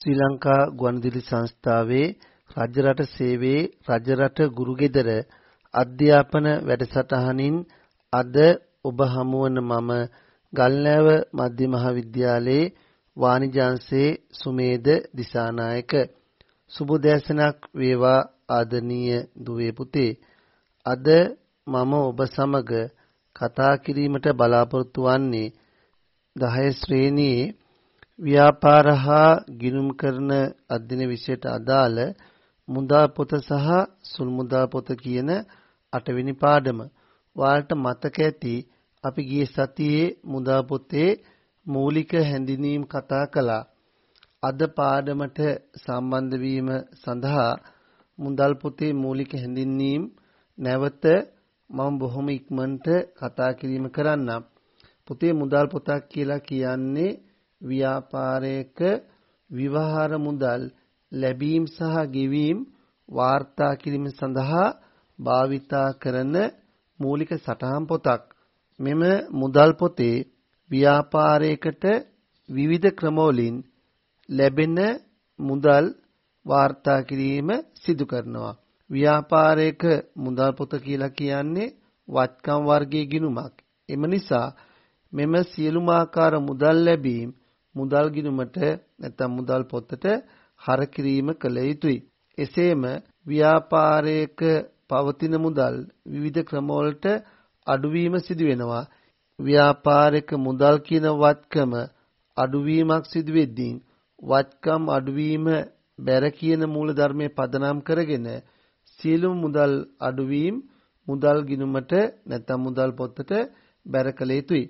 ශ්‍රී ලංකා ගුවන්විදුලි සංස්ථාවේ රජරට සේවයේ රජරට ගුරුගෙදර අධ්‍යාපන වැඩසටහනින් අද ඔබ හමුවන මම ගල්නෑව මධ්‍ය මහාවිද්‍යාලයේ වාණිජ්‍ය අංශයේ සුමේද දිසානායක. සුබ දැසනක් වේවා ආදරණීය දුවේ පුතේ. අද මම ඔබ සමග කතා කිරීමට බලාපොරොත්තු වන්නේ 10 ශ්‍රේණියේ ව්‍යාපාර හා ගිණුම් කරන අධ්‍යයන විෂයට අදාළ මුදා පොත සහ සුල් මුදා පොත කියන 8 වෙනි පාඩම. ඔයාලට මතක ඇති අපි ගිය සතියේ මුදා පොතේ මූලික හැඳින්වීම් කතා කළා. අද පාඩමට සම්බන්ධ වීම සඳහා මුදල් පොතේ මූලික හැඳින්වීම් නැවත මම බොහොම ඉක්මනට කතා කිරීම කරන්නම්. පොතේ මුදල් පොතක් කියලා කියන්නේ ව්‍යාපාරයක විවහාර මුදල් ලැබීම් සහ ගෙවීම් වාර්තා කිරීම සඳහා භාවිතා කරන මූලික සටහන් පොතක්. මෙම මුදල් පොතේ ව්‍යාපාරයකට විවිධ ක්‍රමවලින් ලැබෙන මුදල් වාර්තා කිරීම සිදු කරනවා. ව්‍යාපාරයක මුදල් පොත කියලා කියන්නේ වත්කම් වර්ගයේ ගිණුමක්. එම නිසා මෙම සියලුම ආකාර මුදල් ලැබීම් මුදල් ගිණුමට නැත්නම් මුදල් පොතට හර කිරීම කළ යුතුයි. එසේම ව්‍යාපාරයක පවතින මුදල් විවිධ ක්‍රමවලට අඩුවීම සිදු වෙනවා. ව්‍යාපාරික මුදල් කියන වත්කම අඩුවීමක් සිදු වෙද්දී වත්කම් අඩුවීම බැර කියන මූල ධර්මයේ පදනම් කරගෙන සියලුම මුදල් අඩුවීම මුදල් ගිණුමට නැත්නම් මුදල් පොතට බැර කළ යුතුයි.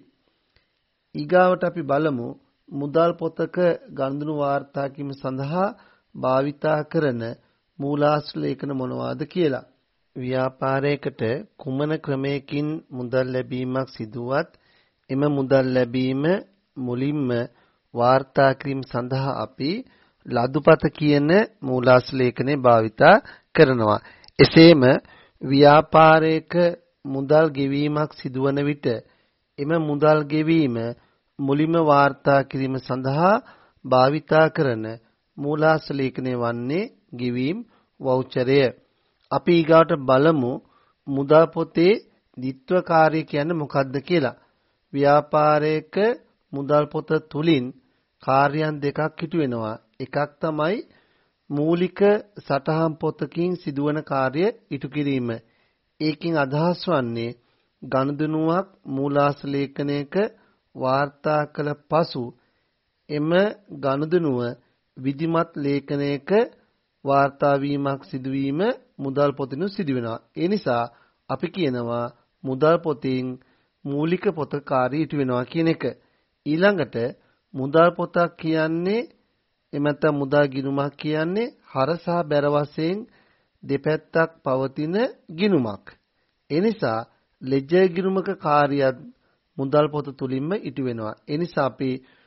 ඊගාවට අපි බලමු මුදල් පොතක ගනුදෙනු වාර්තා කිරීම සඳහා භාවිතා කරන මූලාශ්‍ර ලේඛන මොනවාද කියලා. ව්‍යාපාරයකට කුමන ක්‍රමයකින් මුදල් ලැබීමක් සිදුවත් එම මුදල් ලැබීම මුලින්ම වාර්තා කිරීම සඳහා අපි ලදුපත කියන මූලාශ්‍ර ලේඛනය භාවිතා කරනවා. එසේම ව්‍යාපාරයක මුදල් ගෙවීමක් සිදුවන විට එම මුදල් ගෙවීම මුලින්ම වාර්තා කිරීම සඳහා භාවිතා කරන මූලාශ්‍ර ලේඛනය වන්නේ ගෙවීම් වවුචරය. අපි ඊගාට බලමු මුදල් පොතේ ද්විත්ව කාර්ය කියන්නේ මොකක්ද කියලා. ව්‍යාපාරයක මුදල් පොත තුලින් කාර්යයන් දෙකක් ඉටු වෙනවා. එකක් තමයි මූලික සටහන් පොතකින් සිදුවන කාර්ය ඉටු කිරීම. ඒකින් අදහස් වන්නේ ගනුදෙනුවක් මූලාශ්‍ර ලේඛනයක වාර්තා කළ පසු එම ගනුදෙනුව විධිමත් ලේඛනයක වාර්තා වීමක් සිදුවීම මුදල් පොතිනු සිදු වෙනවා. ඒ නිසා අපි කියනවා මුදල් පොතින් මූලික පොත කාර්ය ඉටු වෙනවා කියන එක. ඊළඟට මුදල් පොතක් කියන්නේ එමෙත මුදල් ගිණුමක් කියන්නේ හර සහ බැර වශයෙන් දෙපැත්තක් පවතින ගිණුමක්. ඒ නිසා ලෙජර් ගිණුමක කාර්යයත් මුදල් පොත තුලින්ම ඉටු වෙනවා. ඒ නිසා අපි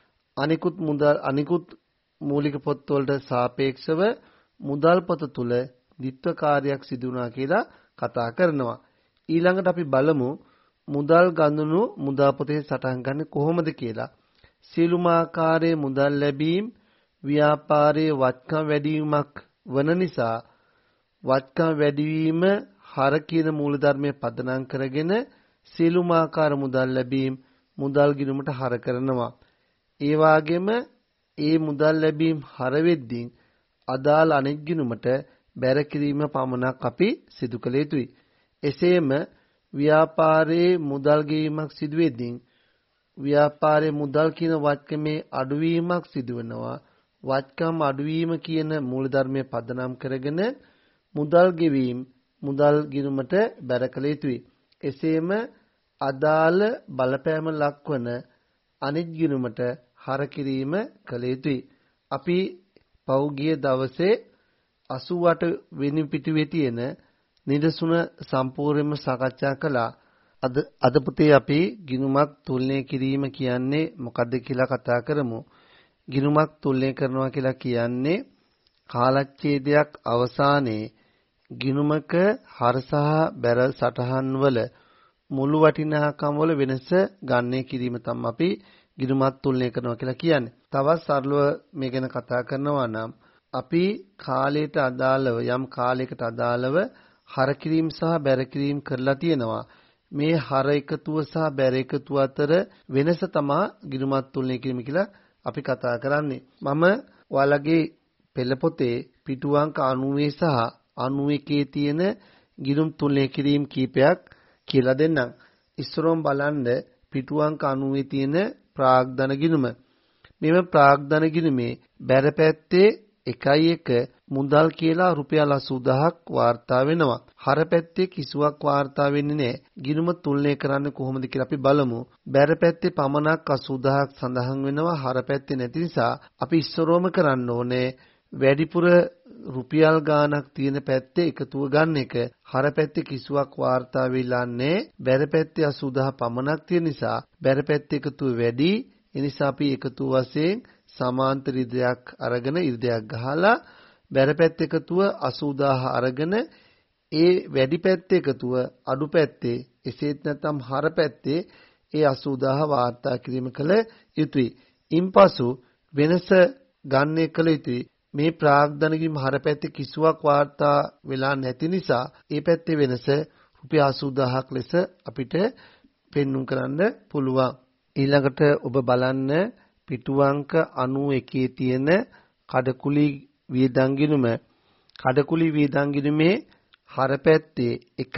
අනිකුත් මූලික පොත් වලට සාපේක්ෂව මුදල් පොත තුල ද්විත්ව කාර්යයක් සිදු වුණා කියලා කතා කරනවා. ඊළඟට අපි බලමු මුදල් ගනුදෙනු මුදල් පොතේ සටහන් ගන්න කොහොමද කියලා. සියලුම ආකාරයේ මුදල් ලැබීම් ව්‍යාපාරයේ වත්කම් වැඩිවීමක් වන නිසා වත්කම් වැඩිවීම හර කියන මූලධර්මයේ පදනම් කරගෙන සියලුම ආකාර මුදල් ලැබීම් මුදල් ගිණුමට හර කරනවා. ඒ වගේම ඒ මුදල් ලැබීම් හර වෙද්දී අදාළ අනෙක් ගිණුමට බැර කිරීම පමණක් අපි සිදු කළ යුතුයි. එසේම ව්‍යාපාරයේ මුදල් ගෙවීමක් සිදු වෙද්දී ව්‍යාපාරයේ මුදල් කියන වත්කමේ අඩුවීමක් සිදු වෙනවා. වත්කම් අඩුවීම කියන මූලධර්මයේ පදනම් කරගෙන මුදල් ගෙවීම මුදල් ගිණුමට බැර කළ යුතුයි. එසේම අදාළ බලපෑම ලක්වන අනිත් ගිණුමට හර කිරීම කළ යුතුයි. අපි පෞගිය දවසේ 88 වෙනි පිටුවේ තියෙන නිදසුන සම්පූර්ණයෙන්ම සාකච්ඡා කළා. අද පුතේ අපි ගිණුමක් තුලනය කිරීම කියන්නේ මොකක්ද කියලා කතා කරමු. ගිණුමක් තුලනය කරනවා කියලා කියන්නේ කාලච්ඡේදයක් අවසානයේ ගිණුමක හර සහ බැර සටහන් වල මුළු වටිනාකම් වල වෙනස ගණනය කිරීම තමයි අපි ගිණුමක් තුලනය කරනවා කියලා කියන්නේ. තවත් සරලව මේ ගැන කතා කරනවා නම් අපි කාලයට අදාළව යම් කාලයකට අදාළව හර කිරීම සහ බැර කිරීම කරලා තියෙනවා. මේ හර එකතුව සහ බැර එකතුව අතර වෙනස තමයි ගිණුමත් තුලනය කිරීම කියලා අපි කතා කරන්නේ. මම ඔයාලගේ පෙළ පොතේ පිටු අංක 90 සහ 91 තියෙන ගිණුම් තුලනය කිරීම කීපයක් කියලා දෙන්නම්. ඉස්සරෝම් බලන්න පිටු අංක 90 තියෙන ප්‍රාග්ධන ගිණුම. මෙම ප්‍රාග්ධන ගිණුමේ බැර පැත්තේ 1 මුදල් කියලා රුපියල් 80000ක් වාර්තා වෙනවා. හර පැත්තේ කිසිවක් වාර්තා වෙන්නේ නැහැ. ගිණුම තුලනය කරන්නේ කොහොමද කියලා අපි බලමු. බැර පැත්තේ පමණක් 80000ක් සඳහන් වෙනවා. හර පැත්තේ නැති නිසා අපි ඉස්සරෝම කරන්න ඕනේ වැඩිපුර රුපියල් ගාණක් තියෙන පැත්තේ එකතුව ගන්න එක. හර පැත්තේ කිසිවක් වාර්තා වෙලා නැහැ. බැර පැත්තේ 80000 පමණක් තියෙන නිසා බැර පැත්තේ එකතුව වැඩි. ඒ නිසා අපි එකතුව වශයෙන් සමාන්තර ඉර්ධයක් අරගෙන ඉර්ධයක් ගහලා බැර පැත්තේ එකතුව 80000 අරගෙන ඒ වැඩි පැත්තේ එකතුව අඩු පැත්තේ එසේත් නැත්නම් හර පැත්තේ ඒ 80000 වාර්තා කිරීම කළ යුතුයි. ඉන්පසු වෙනස ගන්න කළ යුතුයි. මේ ප්‍රාග්ධන කිරීම හර පැත්තේ කිසිවක් වාර්තා වෙලා නැති නිසා ඒ පැත්තේ වෙනස රුපියල් 80000ක් ලෙස අපිට පෙන්눔 කරන්න පුළුවන්. ඊළඟට ඔබ බලන්න පිටු අංක 91 තියෙන කඩකුලි වියදම් ගිණුම. කඩකුලි වියදම් ගිණුමේ හර පැත්තේ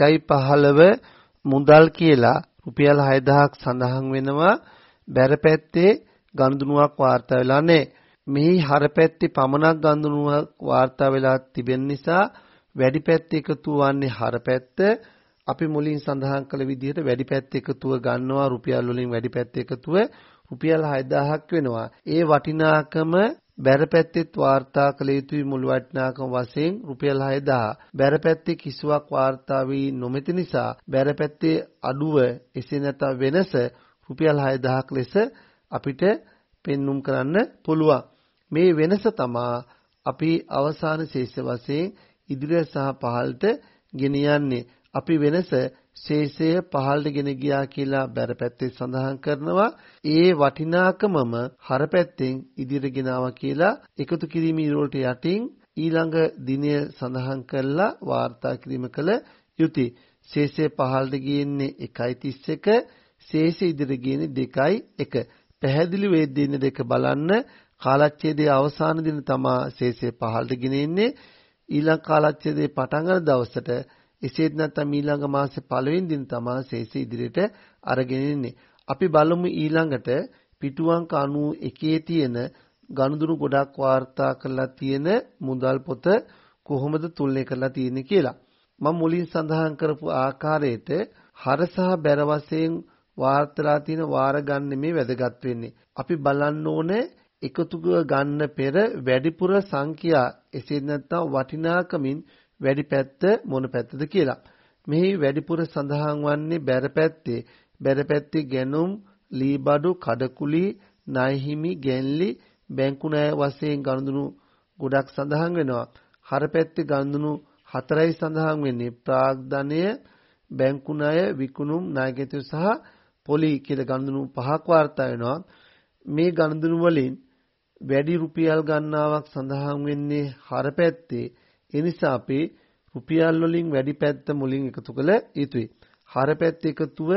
1.15 මුදල් කියලා රුපියල් 6000ක් සඳහන් වෙනවා. බැර පැත්තේ ගනුදෙනුවක් වාර්තා වෙලා නැහැ. මේ හර පැත්තේ පමණක් ගනුදෙනුවක් වාර්තා වෙලා තිබෙන නිසා වැඩි පැත්තේ එකතු වන්නේ හර පැත්ත. අපි මුලින් සඳහන් කළ විදිහට වැඩි පැත්තේ එකතුව ගන්නවා රුපියල් වලින් වැඩි පැත්තේ එකතුව රුපියල් 6000ක් වෙනවා. ඒ වටිනාකම බැර පැත්තෙත් වාර්තා කළ යුතුයි මුළු වටිනාකම වශයෙන් රුපියල් 6000. බැර පැත්තේ කිසිවක් වාර්තා වී නොමැති නිසා බැර පැත්තේ අඩුව එසේ නැත්නම් වෙනස රුපියල් 6000ක් ලෙස අපිට පෙන්눔 කරන්න පුළුවන්. මේ වෙනස තමයි අපි අවසාන ශේෂ වශයෙන් ඉදිරියට සහ පහළට ගෙනියන්නේ. අපි වෙනස ශේෂය පහළට ගෙන ගියා කියලා බැර පැත්තේ සඳහන් කරනවා. ඒ වටිනාකමම හර පැත්තෙන් ඉදිරියට ගෙනාවා කියලා එකතු කිරීම ඊළඟට යටින් ඊළඟ දිනය සඳහන් කරලා වාර්තා කිරීම කළ යුතුයි. ශේෂය පහළට ගියන්නේ 1.31, ශේෂය ඉදිරියට ගියන්නේ 2.1. පැහැදිලි වේදින දෙක බලන්න. කාලච්ඡේදයේ අවසාන දින තමයි ශේෂය පහළට ගෙනෙන්නේ. ඊළඟ කාලච්ඡේදයේ පටන් ගන්න දවසට එසේත් නැත්නම් ඊළඟ මාසේ පළවෙනි දින තමයි ශේෂය ඉදිරියට අරගෙන ඉන්නේ. අපි බලමු ඊළඟට පිටු අංක 91 තියෙන ගනුදෙනු ගොඩක් වාර්තා කරලා තියෙන මුදල් පොත කොහොමද තුලනය කරලා තියෙන්නේ කියලා. මම මුලින් සඳහන් කරපු ආකාරයට හර සහ බැර වශයෙන් වාර්තාලා තියෙන වාර ගන්න මේ වැදගත් වෙන්නේ. අපි බලන්න ඕනේ එකතු ගන්න පෙර වැඩිපුර සංඛ්‍යා එසේ නැත්නම් වටිනාකමින් වැඩි පැත්ත මොන පැත්තද කියලා. මෙහි වැඩිපුර සඳහන් වන්නේ බැර පැත්තේ. බැර පැත්තේ ගැනුම්, ලීබඩු, කඩකුලි, ණයහිමි, ගැන්ලි, බැංකු ණය වශයෙන් ගනුදෙනු ගොඩක් සඳහන් වෙනවා. හර පැත්තේ ගනුදෙනු 4යි සඳහන් වෙන්නේ. ප්‍රාග්ධනය, බැංකු ණය, විකුණුම්, ණයගැතිව සහ පොලි කියලා ගනුදෙනු 5ක් වාර්තා වෙනවා. මේ ගනුදෙනු වලින් වැඩි රුපියල් ගණනාවක් සඳහන් වෙන්නේ හර පැත්තේ. ඒ නිසා අපි රුපියල් වලින් වැඩි පැත්ත මුලින් එකතු කළ යුතුයි. හර පැත්ත එකතුව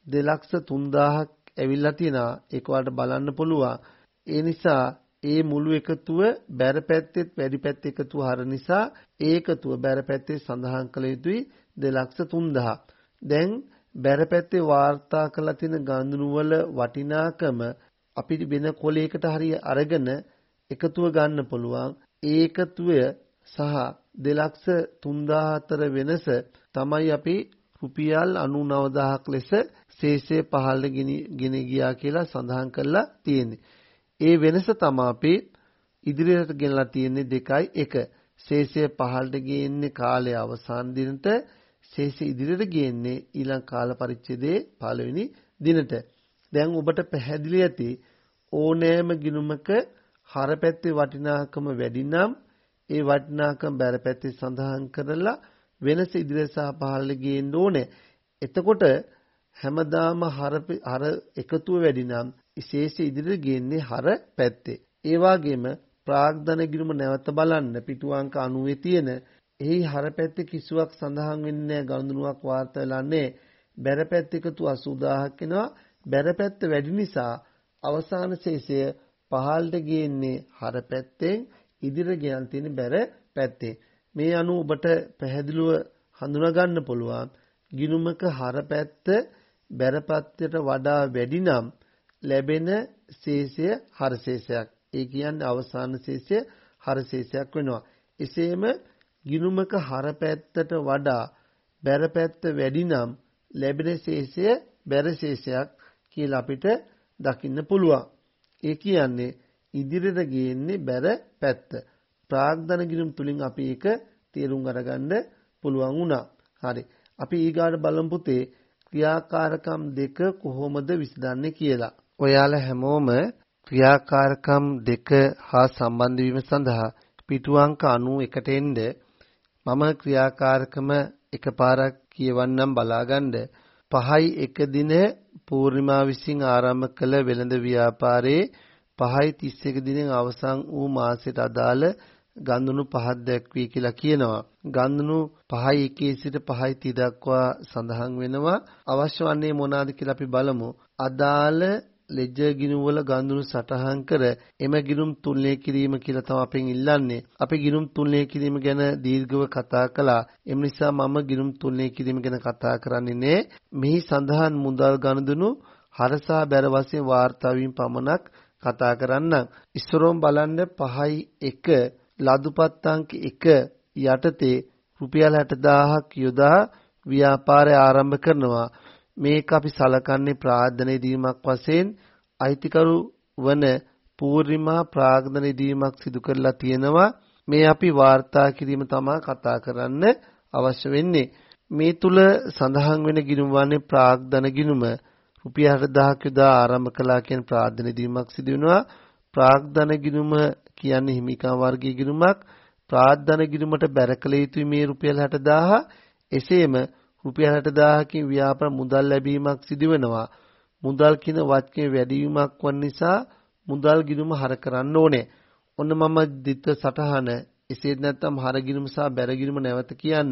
2,03,000ක් ඇවිල්ලා තියෙනවා. ඒක වලට බලන්න පුළුවන්. ඒ නිසා ඒ මුළු එකතුව බැර පැත්තෙත් වැඩි පැත්ත එකතුව හර නිසා ඒ එකතුව බැර පැත්තේ සඳහන් කළ යුතුයි 2,03,000. දැන් බැර පැත්තේ වාර්තා කරලා තියෙන ගනුදෙනු වල වටිනාකම අපි වෙන කොලයකට හරිය අරගෙන එකතුව ගන්න පුළුවන්. ඒ එකතුව සහ 2,03,000 අතර වෙනස තමයි අපි රුපියල් 99,000ක් ලෙස ශේෂය පහළට ගෙන ගියා කියලා සඳහන් කරලා තියෙන්නේ. ඒ වෙනස තමයි අපි ඉදිරියට ගෙනලා තියෙන්නේ 2.1. ශේෂය පහළට ගේන්නේ කාලය අවසාන දිනට, ශේෂය ඉදිරියට ගේන්නේ ඊළඟ කාල පරිච්ඡේදයේ පළවෙනි දිනට. දැන් ඔබට පැහැදිලි ඇති ඕනෑම ගිණුමක හර පැත්තේ වටිනාකම වැඩි නම් ඒ වටිනාකම බැර පැත්තේ සඳහන් කරලා වෙනස ඉදිරියට සහ පහළට ගේන්න ඕනේ. එතකොට හැමදාම හර එකතුව වැඩි නම් ශේෂය ඉදිරියට ගේන්නේ හර පැත්තේ. ඒ වගේම ප්‍රාග්ධන ගිණුම නැවත බලන්න පිටු අංක 90 තියෙන එහි හර පැත්තේ කිසිවක් සඳහන් වෙන්නේ නැහැ, ගනුදෙනුවක් වාර්තා වෙලා නැහැ. බැර පැත්ත එකතු 80000ක් වෙනවා. බැර පැත්ත වැඩි නිසා අවසාන ශේෂය පහළට ගේන්නේ හර පැත්තෙන්, ඉදිරියට ගෙනල් තියෙන බැර පැත්තෙන්. මේ අනුව ඔබට පැහැදිලිව හඳුනා ගන්න පුළුවන් ගිණුමක හර පැත්ත බැර පැත්තට වඩා වැඩි නම් ලැබෙන ශේෂය හර ශේෂයක්. ඒ කියන්නේ අවසාන ශේෂය හර ශේෂයක් වෙනවා. එසේම ගිණුමක හර පැත්තට වඩා බැර පැත්ත වැඩි නම් ලැබෙන ශේෂය බැර ශේෂයක් කියලා අපිට දකින්න පුළුවන්. ඒ කියන්නේ ඉදිරියට ගේන්නේ බැර පැත්ත. ප්‍රාග්ධන ගිණුම් තුලින් අපි ඒක තේරුම් අරගන්න පුළුවන් වුණා. හරි. අපි ඊගාට බලමු පුතේ ක්‍රියාකාරකම් දෙක කොහොමද විසඳන්නේ කියලා. ඔයාලා හැමෝම ක්‍රියාකාරකම් දෙක හා සම්බන්ධ වීම සඳහා පිටු අංක 91ට එන්න මම ක්‍රියාකාරකම එකපාරක් කියවන්නම් බලාගන්න. 5.1 දින පූර්ණිමා විසින් ආරම්භ කළ වෙළඳ ව්‍යාපාරයේ 5.31 දිනෙන් අවසන් වූ මාසයට අදාළ ගන්දුණු 5ක් දැක්වී කියලා කියනවා. ගන්දුණු 5.1 සිට 5.30 දක්වා සඳහන් වෙනවා. අවශ්‍ය වන්නේ මොනවාද කියලා අපි බලමු. අදාළ ලෙජර් ගිණුම් වල ගන්දුණු සටහන් කර එම ගිණුම් තුලනය කිරීම කියලා තමයි අපෙන් ඉල්ලන්නේ. අපි ගිණුම් තුලනය කිරීම ගැන දීර්ඝව කතා කළා. එම නිසා මම ගිණුම් තුලනය කිරීම ගැන කතා කරන්නේ නැහැ. මෙහි සඳහන් මුදල් ගනුදෙනු හරසා බැර වශයෙන් වාර්තා වීම පමණක් කතා කරන්නම්. ඉස්සරෝම් බලන්න 5.1 ලදුපත් අංක 1 යටතේ රුපියල් 60000ක් යොදා ව්‍යාපාරය ආරම්භ කරනවා. මේක අපි සලකන්නේ ප්‍රාග්ධන දීමක් වශයෙන් අයිතිකරු වන පූර්ණිමා ප්‍රාග්ධන දීමක් සිදු කරලා තියෙනවා. මේ අපි වාර්තා කිරීම තමයි කතා කරන්න අවශ්‍ය වෙන්නේ. මේ තුල සඳහන් වෙන ගිණුම වන්නේ ප්‍රාග්ධන ගිණුම. රුපියල් 60000ක් යොදා ආරම්භ කළා කියන ප්‍රාග්ධන දීමක් සිදු වෙනවා. ප්‍රාග්ධන ගිණුම කියන්නේ හිමිකම් වර්ගයේ ගිණුමක්. ප්‍රාග්ධන ගිණුමට බැර කළ යුතු මේ රුපියල් 60000. එසේම රුපියල් 60000කින් ව්‍යාපාර මුදල් ලැබීමක් සිදු වෙනවා. මුදල් කියන වචනේ වැඩිවීමක් වන නිසා මුදල් ගිණුම හර කරන්න ඕනේ. ඔන්න මම දිත්ත සටහන එසේ නැත්නම් හර ගිණුම සහ බැර ගිණුම නැවත කියන්න.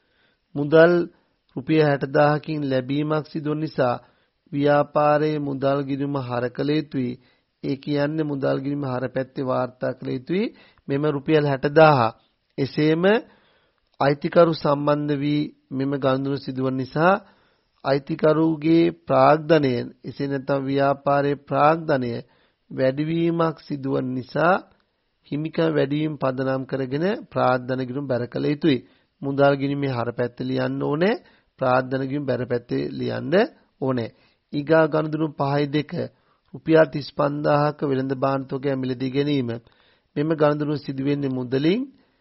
මුදල් රුපියල් 60000කින් ලැබීමක් සිදු වන නිසා ව්‍යාපාරයේ මුදල් ගිණුම හර කළ යුතුයි. ඒ කියන්නේ මුදල් ගිණුම හර පැත්තේ වාර්තා කළ යුතුයි. මෙම රුපියල් 60000. එසේම අයිතිකරු සම්බන්ධ වී මෙම ගනුදෙනු සිදුවන නිසා අයිතිකරුගේ ප්‍රාග්ධනය එසේ නැත්නම් ව්‍යාපාරයේ ප්‍රාග්ධනය වැඩිවීමක් සිදුවන නිසා හිමිකම් වැඩිවීම පදනම් කරගෙන ප්‍රාග්ධන ගිණුම බැර කළ යුතුයි. මුදල් ගිණුමේ හර පැත්ත ලියන්න ඕනේ. ප්‍රාග්ධන ගිණුම බැර පැත්තේ ලියන්න ඕනේ. ඊගා ගනුදෙනු 5.2 රුපියල් 35000ක වෙළඳ භාණ්ඩ තොගය මිලදී ගැනීම. මෙම ගනුදෙනු සිදුවෙන්නේ මුදලින්.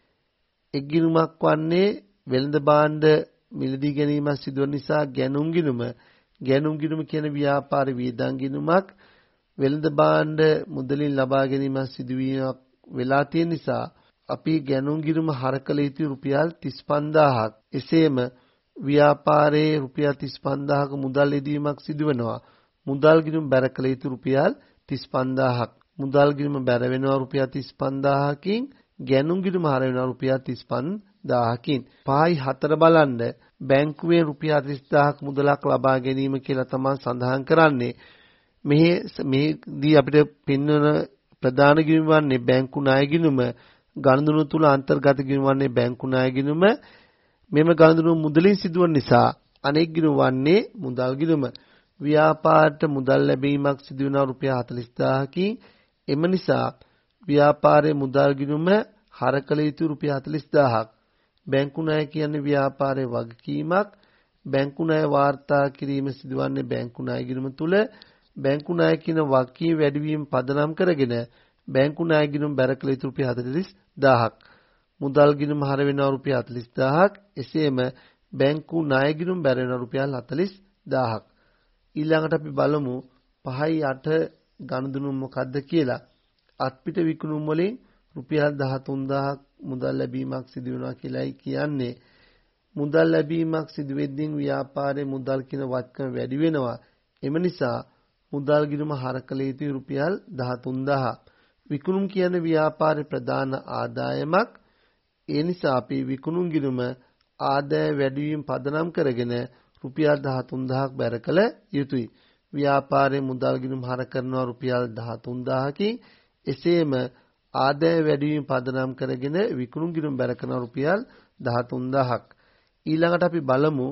එක් ගිණුමක් වන්නේ වෙළඳ භාණ්ඩ මිලදී ගැනීම සිදුවන නිසා ගැනුම් ගිණුම. ගැනුම් ගිණුම කියන ව්‍යාපාර වියදම් ගිණුමක්. වෙළඳ භාණ්ඩ මුදලින් ලබා ගැනීම සිදුවීමක් වෙලා තියෙන නිසා අපි ගැනුම් ගිණුම හර කළ යුතු රුපියල් 35000ක්. එසේම ව්‍යාපාරයේ රුපියල් 35000ක මුදල් යෙදවීමක් සිදු වෙනවා. මුදල් ගිණුම බැර කළ යුතු රුපියල් 35000ක්. මුදල් ගිණුම බැර වෙනවා රුපියල් 35000කින්. ගැනුම් ගිණුම හර වෙනවා රුපියල් 35000කින්. 5.4 බලන්න බැංකුවේ රුපියල් 30000ක මුදලක් ලබා ගැනීම කියලා තමයි සඳහන් කරන්නේ. මේදී අපිට පෙන්වන ප්‍රධාන ගිණුම වන්නේ බැංකු ණය ගිණුම. ගනුදෙනු තුල අන්තර්ගත ගිණුම වන්නේ බැංකු ණය ගිණුම. මෙම ගනුදෙනු මුදලින් සිදුවන නිසා අනෙක් ගිණුම වන්නේ මුදල් ගිණුම. ව්‍යාපාරයට මුදල් ලැබීමක් සිදු වෙනවා රුපියල් 40000කින්. එම නිසා ව්‍යාපාරයේ මුදල් ගිණුම හර කළ යුතු රුපියල් 40000ක්. බැංකු ණය කියන්නේ ව්‍යාපාරයේ වගකීමක්. බැංකු ණය වාර්තා කිරීම සිදුවන්නේ බැංකු ණය ගිණුම තුල. බැංකු ණය කියන වගකීම වැඩිවීම පදනම් කරගෙන බැංකු ණය ගිණුම බැර කළ යුතු රුපියල් 40000ක්. මුදල් ගිණුම හර වෙනවා රුපියල් 40000ක්. එසේම බැංකු ණය ගිණුම බැර වෙනවා රුපියල් 40000ක්. ඊළඟට අපි බලමු 5.8 ගනුදෙනු මොකක්ද කියලා. අත්පිට විකුණුම් වලින් රුපියල් 13000ක් මුදල් ලැබීමක් සිදු වෙනවා කියලායි කියන්නේ. මුදල් ලැබීමක් සිදු වෙද්දී ව්‍යාපාරයේ මුදල් කියන වත්කම වැඩි වෙනවා. එම නිසා මුදල් ගිණුම හර කළ යුතු රුපියල් 13000. විකුණුම් කියන ව්‍යාපාරේ ප්‍රධාන ආදායමක්. ඒ නිසා අපි විකුණුම් ගිණුම ආදාය වැඩිවීම පදනම් කරගෙන රුපියල් 13000ක් බැර කළ යුතුයි. ව්‍යාපාරයේ මුදල් ගිණුම් හර කරනවා රුපියල් 13000කින්. එසේම ආදාය වැඩිවීම පදනම් කරගෙන විකුණුම් ගිණුම් බැර කරනවා රුපියල් 13000ක්. ඊළඟට අපි බලමු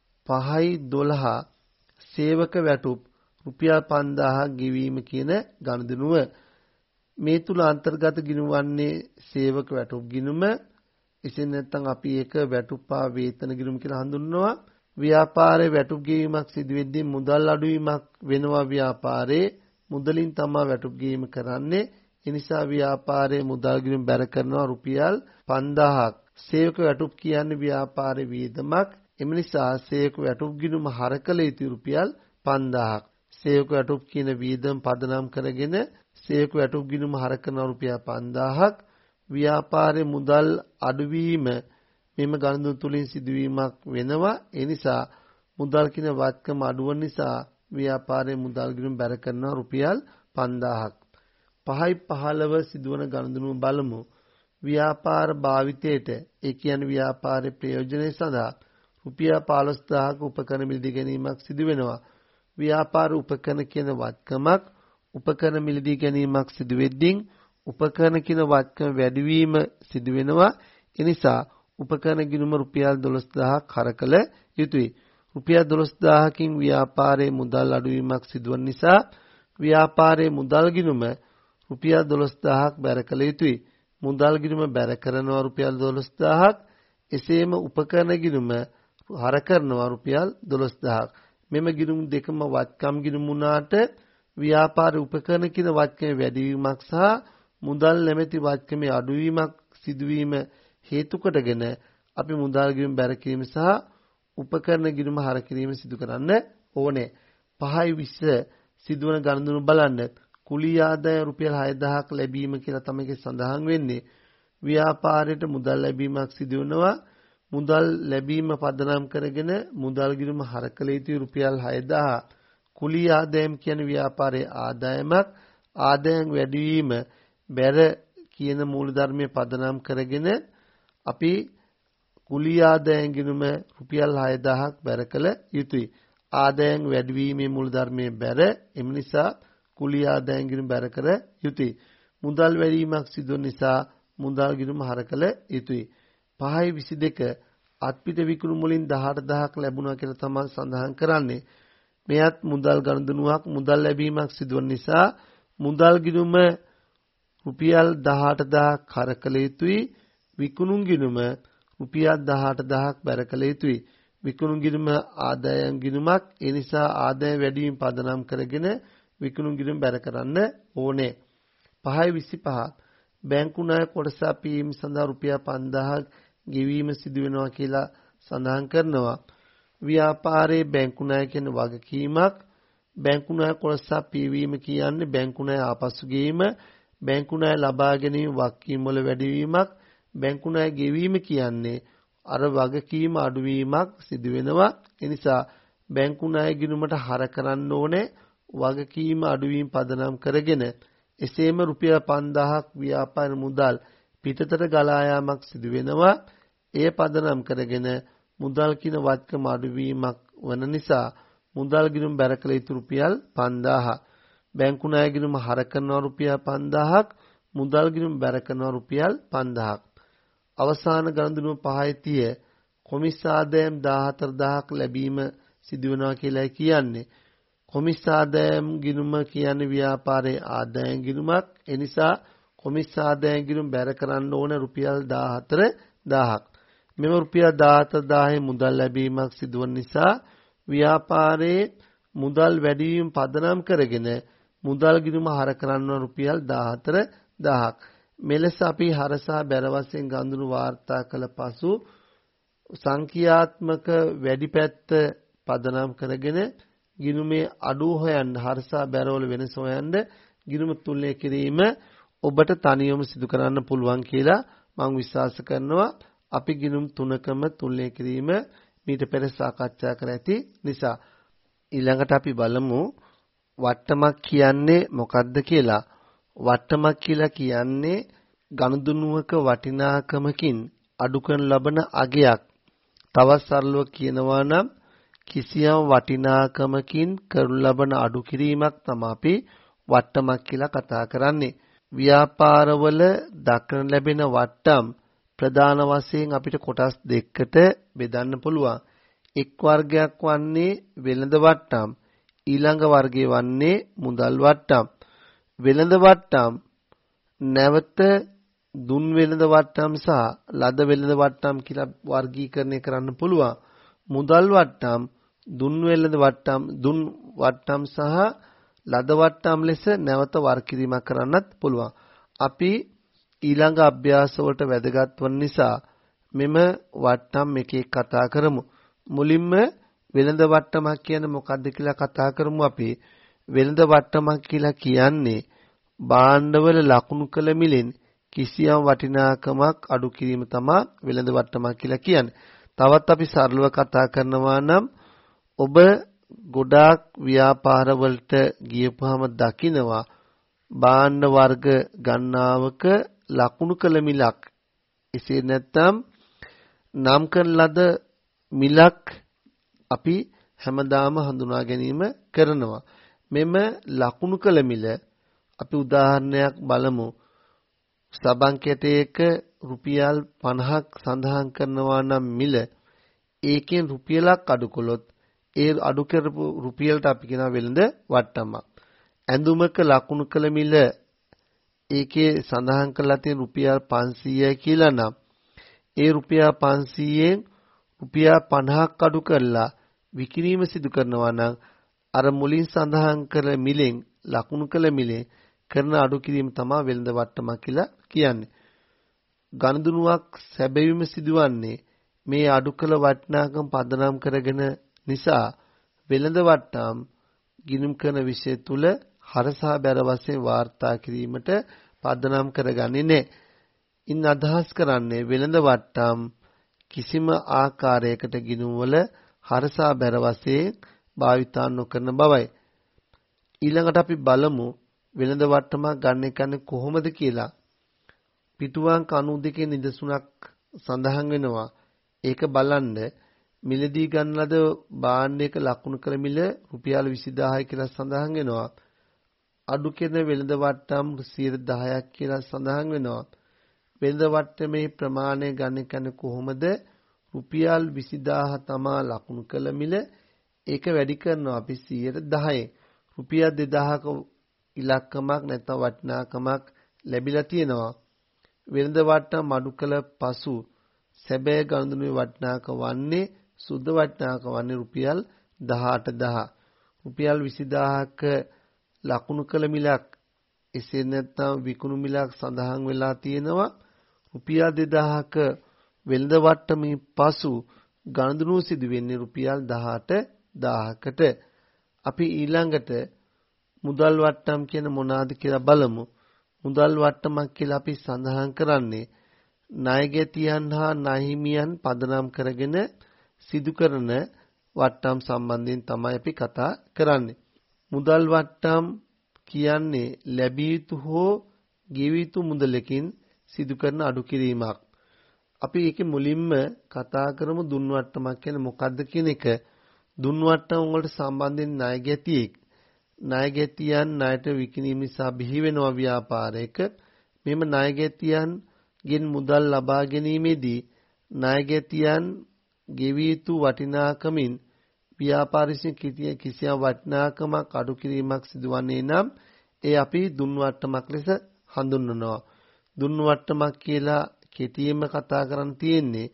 5.12 සේවක වැටුප් රුපියල් 5000ක් ගෙවීම කියන ගනුදෙනුව. මේ තුල අන්තර්ගත ගිණුම වන්නේ සේවක වැටුප් ගිණුම. එසේ නැත්නම් අපි ඒක වැටුප්පා වේතන ගිණුම කියලා හඳුන්වනවා. ව්‍යාපාරයේ වැටුප් ගෙවීමක් සිදු වෙද්දී මුදල් අඩුවීමක් වෙනවා. ව්‍යාපාරයේ මුදලින් තමයි වැටුප් ගෙවීම කරන්නේ. ඒ නිසා ව්‍යාපාරයේ මුදල් ගිණුම බැර කරනවා රුපියල් 5000ක්. සේවක වැටුප් කියන්නේ ව්‍යාපාරයේ වියදමක්. එම නිසා සේවක වැටුප් ගිණුම හර කළ යුතු රුපියල් 5000ක්. සේවක වැටුප් කියන වියදම් පදනම් කරගෙන සේවක වැටුප් ගිණුම හර කරන රුපියල් 5000ක්. ව්‍යාපාරයේ මුදල් අඩුවීම මෙම ගණන් තුලින් සිදුවීමක් වෙනවා. ඒ නිසා මුදල් කියන වත්කම අඩුවන නිසා ව්‍යාපාරයේ මුදල් ගිණුම බැර කරනවා රුපියල් 5000ක්. 5.15 සිදුවන ගණන් බලමු. ව්‍යාපාර භාවිතයට ඒ කියන්නේ ව්‍යාපාරයේ ප්‍රයෝජනය සඳහා රුපියල් 15000ක උපකරණ මිලදී ගැනීමක් සිදු වෙනවා. ව්‍යාපාර උපකරණ කියන වත්කමක් උපකරණ මිලදී ගැනීමක් සිදු වෙද්දී උපකරණ කියන වත්කම වැඩිවීම සිදු වෙනවා. ඒ නිසා උපකරණ ගිණුම රුපියල් 12000ක් හර කළ යුතුයි. රුපියල් 12000කින් ව්‍යාපාරයේ මුදල් අඩුවීමක් සිදුවන නිසා ව්‍යාපාරයේ මුදල් ගිණුම රුපියල් 12000ක් බැර කළ යුතුයි. මුදල් ගිණුම බැර කරනවා රුපියල් 12000ක්. එසේම උපකරණ ගිණුම හර කරනවා රුපියල් 12000ක්. මෙම ගිණුම් දෙකම වත්කම් ගිණුම් වුණාට ව්‍යාපාර උපකරණ කියන වත්කමේ වැඩිවීමක් සහ මුදල් නැමැති වත්කමේ අඩුවීමක් සිදුවීම හේතු කොටගෙන අපි මුදල් ගිණුම් බැර කිරීම සහ උපකරණ ගිණුම හර කිරීම සිදු කරන්න ඕනේ. 5.20 සිදුවන ගණනුව බලන්න. කුලී ආදාය රුපියල් 6000ක් ලැබීම කියලා තමයි සඳහන් වෙන්නේ. ව්‍යාපාරයට මුදල් ලැබීමක් සිදු වෙනවා. මුදල් ලැබීම පදනම් කරගෙන මුදල් ගිණුම හර කළ යුතු රුපියල් 6000. කුලී ආදායම් කියන්නේ ව්‍යාපාරයේ ආදායමක්. ආදායම් වැඩිවීම බැර කියන මූලධර්මයේ පදනම් කරගෙන අපි කුලී ආදායම් ගිණුම රුපියල් 6000ක් බැර කළ යුතුයි. ආදායම් වැඩිවීමේ මූලධර්මයේ බැර එම නිසා කුලී ආදායම් ගිණුම බැර කර යුතුයි. මුදල් වැඩිවීමක් සිදු නිසා මුදල් ගිණුම හර කළ යුතුයි. 5.22 අත්පිට විකුණුම් වලින් 18000ක් ලැබුණා කියලා තමයි සඳහන් කරන්නේ. මෙයත් මුදල් ගණනුවක් මුදල් ලැබීමක් සිදුවන නිසා මුදල් ගිණුම රුපියල් 18000ක් හර කළ යුතුයි. විකුණුම් ගිණුම රුපියල් 18000ක් බැර කළ යුතුයි. විකුණුම් ගිණුම ආදායම් ගිණුමක්. ඒ නිසා ආදාය වැඩිවීම පදනම් කරගෙන විකුණුම් ගිණුම බැර කරන්න ඕනේ. 5.25 බැංකු ණය කොටස පීම් සඳහා රුපියල් 5000ක් ගෙවීම සිදු වෙනවා කියලා සඳහන් කරනවා. ව්‍යාපාරයේ බැංකු ණය කියන වගකීමක්. බැංකු ණය කොටස පීවීම කියන්නේ බැංකු ණය ආපසු ගෙවීම, බැංකු ණය ලබා ගැනීම වගකීම් වල වැඩිවීමක්. බැංකු ණය ගෙවීම කියන්නේ අර වගකීම අඩුවීමක් සිදු වෙනවා. ඒ නිසා බැංකු ණය ගිණුමට හර කරන්න ඕනේ වගකීම අඩුවීම පදනම් කරගෙන. එසේම රුපියල් 5000ක් ව්‍යාපාර මුදල් පිටතට ගලා යාමක් සිදු වෙනවා. එය පදනම් කරගෙන මුදල් කින වත්කම අඩුවීමක් වන නිසා මුදල් ගිණුම බැර කළ යුතු රුපියල් 5000. බැංකු ණය ගිණුම හර කරනවා රුපියල් 5000ක්. මුදල් ගිණුම බැර කරනවා රුපියල් 5000ක්. අවසාන ගණනුව 5.30 කොමිස් ආදායම් 14000ක් ලැබීම සිදු වෙනවා කියලා කියන්නේ. කොමිස් ආදායම් ගිණුම කියන්නේ ව්‍යාපාරයේ ආදායම් ගිණුමක්. ඒ නිසා කොමිස් ආදායම් ගිණුම බැර කරන්න ඕන රුපියල් 14000ක්. මෙම රුපියල් 14000 මුදල් ලැබීමක් සිදුවන නිසා ව්‍යාපාරයේ මුදල් වැඩිවීම පදනම් කරගෙන මුදල් ගිණුම හර කරන්න රුපියල් 14000ක්. මෙලෙස අපි හරසා බැර වශයෙන් ගණනුව වාර්තා කළ පසු සංඛ්‍යාත්මක වැඩි පැත්ත පදනම් කරගෙන ගිණුමේ අඩු හොයන්න හරසා බැරවල වෙනස හොයන්න ගිණුම තුලනය කිරීම ඔබට තනියම සිදු කරන්න පුළුවන් කියලා මම විශ්වාස කරනවා. අපි ගිණුම් තුනකම තුලනය කිරීම මීට පෙර සාකච්ඡා කර ඇති නිසා. ඊළඟට අපි බලමු වට්ටමක් කියන්නේ මොකක්ද කියලා. වට්ටමක් කියලා කියන්නේ ගනුදෙනුවක වටිනාකමකින් අඩු කරන ලබන අගයක්. තවත් සරලව කියනවා නම් කිසියම් වටිනාකමකින් කරනු ලබන අඩු කිරීමක් තමයි අපි වට්ටමක් කියලා කතා කරන්නේ. ව්‍යාපාරවල දක්නට ලැබෙන වට්ටම් ප්‍රධාන වශයෙන් අපිට කොටස් දෙකකට බෙදන්න පුළුවන්. එක් වර්ගයක් වන්නේ වෙළඳ වට්ටම්, ඊළඟ වර්ගය වන්නේ මුදල් වට්ටම්. වෙළඳ වට්ටම් නැවත දුන් වෙළඳ වට්ටම් සහ ලද වෙළඳ වට්ටම් කියලා වර්ගීකරණය කරන්න පුළුවන්. මුදල් වට්ටම් දුන් වෙළඳ වට්ටම්, දුන් වට්ටම් සහ ලද වට්ටම් ලෙස නැවත වර්ග කිරීමක් කරන්නත් පුළුවන්. අපි ඊළඟ අභ්‍යාස වලට වැදගත් වන නිසා මෙම වට්ටම් එක එක කතා කරමු. මුලින්ම වෙළඳ වට්ටමක් කියන්නේ මොකක්ද කියලා කතා කරමු. අපි වෙළඳ වට්ටමක් කියලා කියන්නේ භාණ්ඩවල ලකුණු කළ මිලෙන් කිසියම් වටිනාකමක් අඩු කිරීම තමයි වෙළඳ වට්ටමක් කියලා කියන්නේ. තවත් අපි සරලව කතා කරනවා නම් ඔබ ගොඩාක් ව්‍යාපාරවලට ගියපුවාම දකිනවා භාණ්ඩ වර්ග ගණනාවක ලකුණු කළ මිලක්. එසේ නැත්නම් නම් කරන ලද මිලක් අපි හැමදාම හඳුනා ගැනීම කරනවා. මෙම ලකුණු කළ මිල අපි උදාහරණයක් බලමු. සබන් කැටයක රුපියල් 50ක් සඳහන් කරනවා නම් මිල ඒකෙන් රුපියලක් අඩු කළොත් ඒ අඩු කරපු රුපියලට අපි කියනවා වෙළඳ වට්ටමක්. ඇඳුමක ලකුණු කළ මිල ඒකේ සඳහන් කරලා තියෙන රුපියල් 500යි කියලා නම් ඒ රුපියල් 500ෙන් රුපියල් 50ක් අඩු කරලා විකිණීම සිදු කරනවා නම් අර මුලින් සඳහන් කළ මිලෙන් ලකුණු කළ මිලෙන් කරන අඩු කිරීම තමයි වෙළඳ වට්ටමක් කියලා කියන්නේ. ගනුදෙනුවක් සැබවින්ම සිදුවන්නේ මේ අඩු කළ වටිනාකම් පදනම් කරගෙන නිසා වෙළඳ වට්ටම් ගිණුම් කරන විෂය තුල හරසා බැර වශයෙන් වාර්තා කිරීමට පදනම් කරගන්නේ නැහැ. ඉන් අදහස් කරන්නේ වෙළඳ වට්ටම් කිසිම ආකාරයකට ගිණුම් වල හරසා බැර වශයෙන් භාවිතා නොකරන බවයි. ඊළඟට අපි බලමු වෙළඳ වට්ටමක් ගන්න එකන්නේ කොහොමද කියලා. පිටුවංක 92 නිදසුනක් සඳහන් වෙනවා. ඒක බලන්න මිලදී ගන්න ලද භාණ්ඩයක ලකුණු කළ මිල රුපියල් 20000යි කියලා සඳහන් වෙනවා. අඩු කෙරෙන වෙළඳ වට්ටම් 10% කියලා සඳහන් වෙනවා. වෙළඳ වට්ටමේ ප්‍රමාණය ගන්න කියන්නේ කොහොමද? රුපියල් 20000 තමා ලකුණු කළ මිල. ඒක වැඩි කරනවා අපි 10%. රුපියල් 2000ක ඉලක්කමක් නැත්නම් වටිනාකමක් ලැබිලා තියෙනවා. වෙළඳ වට්ටම් අඩු කළ පසු සැබෑ ගනුදෙනුවේ වටිනාකම වන්නේ සුද්ධ වටිනාකම වන්නේ රුපියල් 18000. රුපියල් 20000ක ලකුණු කළ මිලක් එසේ නැත්නම් විකුණු මිලක් සඳහන් වෙලා තියෙනවා. රුපියල් 2000ක වෙළඳ වට්ටමේ පසු ගනුදෙනුව සිදු වෙන්නේ රුපියල් 18000කට. අපි ඊළඟට මුදල් වට්ටම් කියන මොනවාද කියලා බලමු. මුදල් වට්ටමක් කියලා අපි සඳහන් කරන්නේ ණයගැතියන් හා ණයහිමියන් පදනම් කරගෙන සිදු කරන වට්ටම් සම්බන්ධයෙන් තමයි අපි කතා කරන්නේ. මුදල් වට්ටම් කියන්නේ ලැබිය යුතු හෝ ගෙවිය යුතු මුදලකින් සිදු කරන අඩු කිරීමක්. අපි ඒකේ මුලින්ම කතා කරමු දුන් වට්ටමක් කියන්නේ මොකක්ද කියන එක. දුන් වට්ටම් වලට සම්බන්ධයෙන් ණයගැතියෙක් ණයගැතියන් ණයට විකිණීම නිසා බිහි වෙනවා ව්‍යාපාරයක. මෙම ණයගැතියන්ගෙන් මුදල් ලබා ගැනීමේදී ණයගැතියන් ගෙවිය යුතු වටිනාකමින් ව්‍යාපාරික කිසියම් වටිනාකමක් අඩු කිරීමක් සිදුවන්නේ නම් ඒ අපි දුන් වට්ටමක් ලෙස හඳුන්වනවා. දුන් වට්ටමක් කියලා කෙටියෙන්ම කතා කරන්න තියෙන්නේ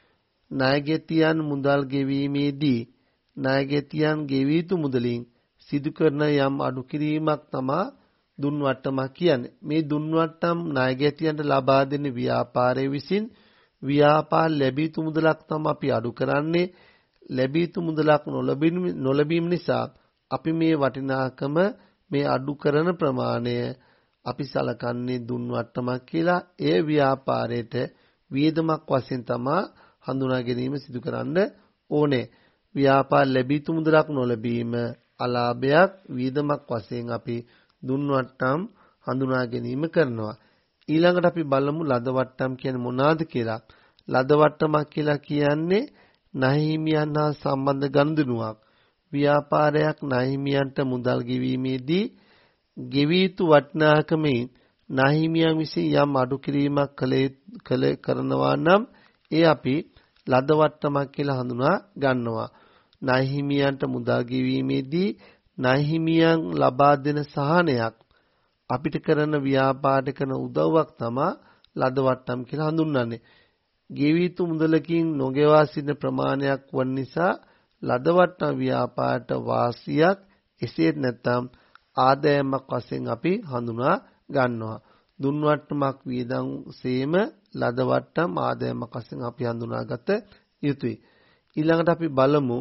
ණයගැතියන් මුදල් ගෙවීමේදී ණයගැතියන් ගෙවිය යුතු මුදලින් සිදු කරන යම් අඩු කිරීමක් තමයි දුන් වට්ටමක් කියන්නේ. මේ දුන් වට්ටම් ණයගැතියන්ට ලබා දෙන ව්‍යාපාරයේ විසින් ව්‍යාපාර ලැබිය යුතු මුදලක් තමයි අපි අඩු කරන්නේ. ලැබිය යුතු මුදලක් නොලැබීම නිසා අපි මේ වටිනාකම මේ අඩු කරන ප්‍රමාණය අපි සලකන්නේ දුන් වට්ටමක් කියලා. ඒ ව්‍යාපාරයට වියදමක් වශයෙන් තමයි හඳුනා ගැනීම සිදු කරන්න ඕනේ. ව්‍යාපාර ලැබිය යුතු මුදලක් නොලැබීම අලාභයක් වියදමක් වශයෙන් අපි දුන් වට්ටම් හඳුනා ගැනීම කරනවා. ඊළඟට අපි බලමු ලද වට්ටම් කියන්නේ මොනවාද කියලා. ලද වට්ටමක් කියලා කියන්නේ ණයහිමියන් හා සම්බන්ධ ගනුදෙනුවක්. ව්‍යාපාරයක් ණයහිමියන්ට මුදල් ගෙවීමේදී ගෙවී යුතු වටිනාකමෙන් ණයහිමියන් විසින් යම් අඩු කිරීමක් කරනවා නම් ඒ අපි ලද වට්ටමක් කියලා හඳුනා ගන්නවා. ණයහිමියන්ට මුදල් ගෙවීමේදී ණයහිමියන් ලබා දෙන සහනයක් අපිට කරන ව්‍යාපාර කරන උදව්වක් තමයි ලද වට්ටම් කියලා හඳුන්වන්නේ. ගෙවී යුතු මුදලකින් නොගෙවා සිටින ප්‍රමාණයක් වන නිසා ලද වට්ටම් ව්‍යාපාරට වාසියක්, එසේත් නැත්නම් ආදායමක් වශයෙන් අපි හඳුනා ගන්නවා. දුන් වට්ටමක් වියදම් සේම ලද වට්ටම් ආදායමක් වශයෙන් අපි හඳුනාගත යුතුයි. ඊළඟට අපි බලමු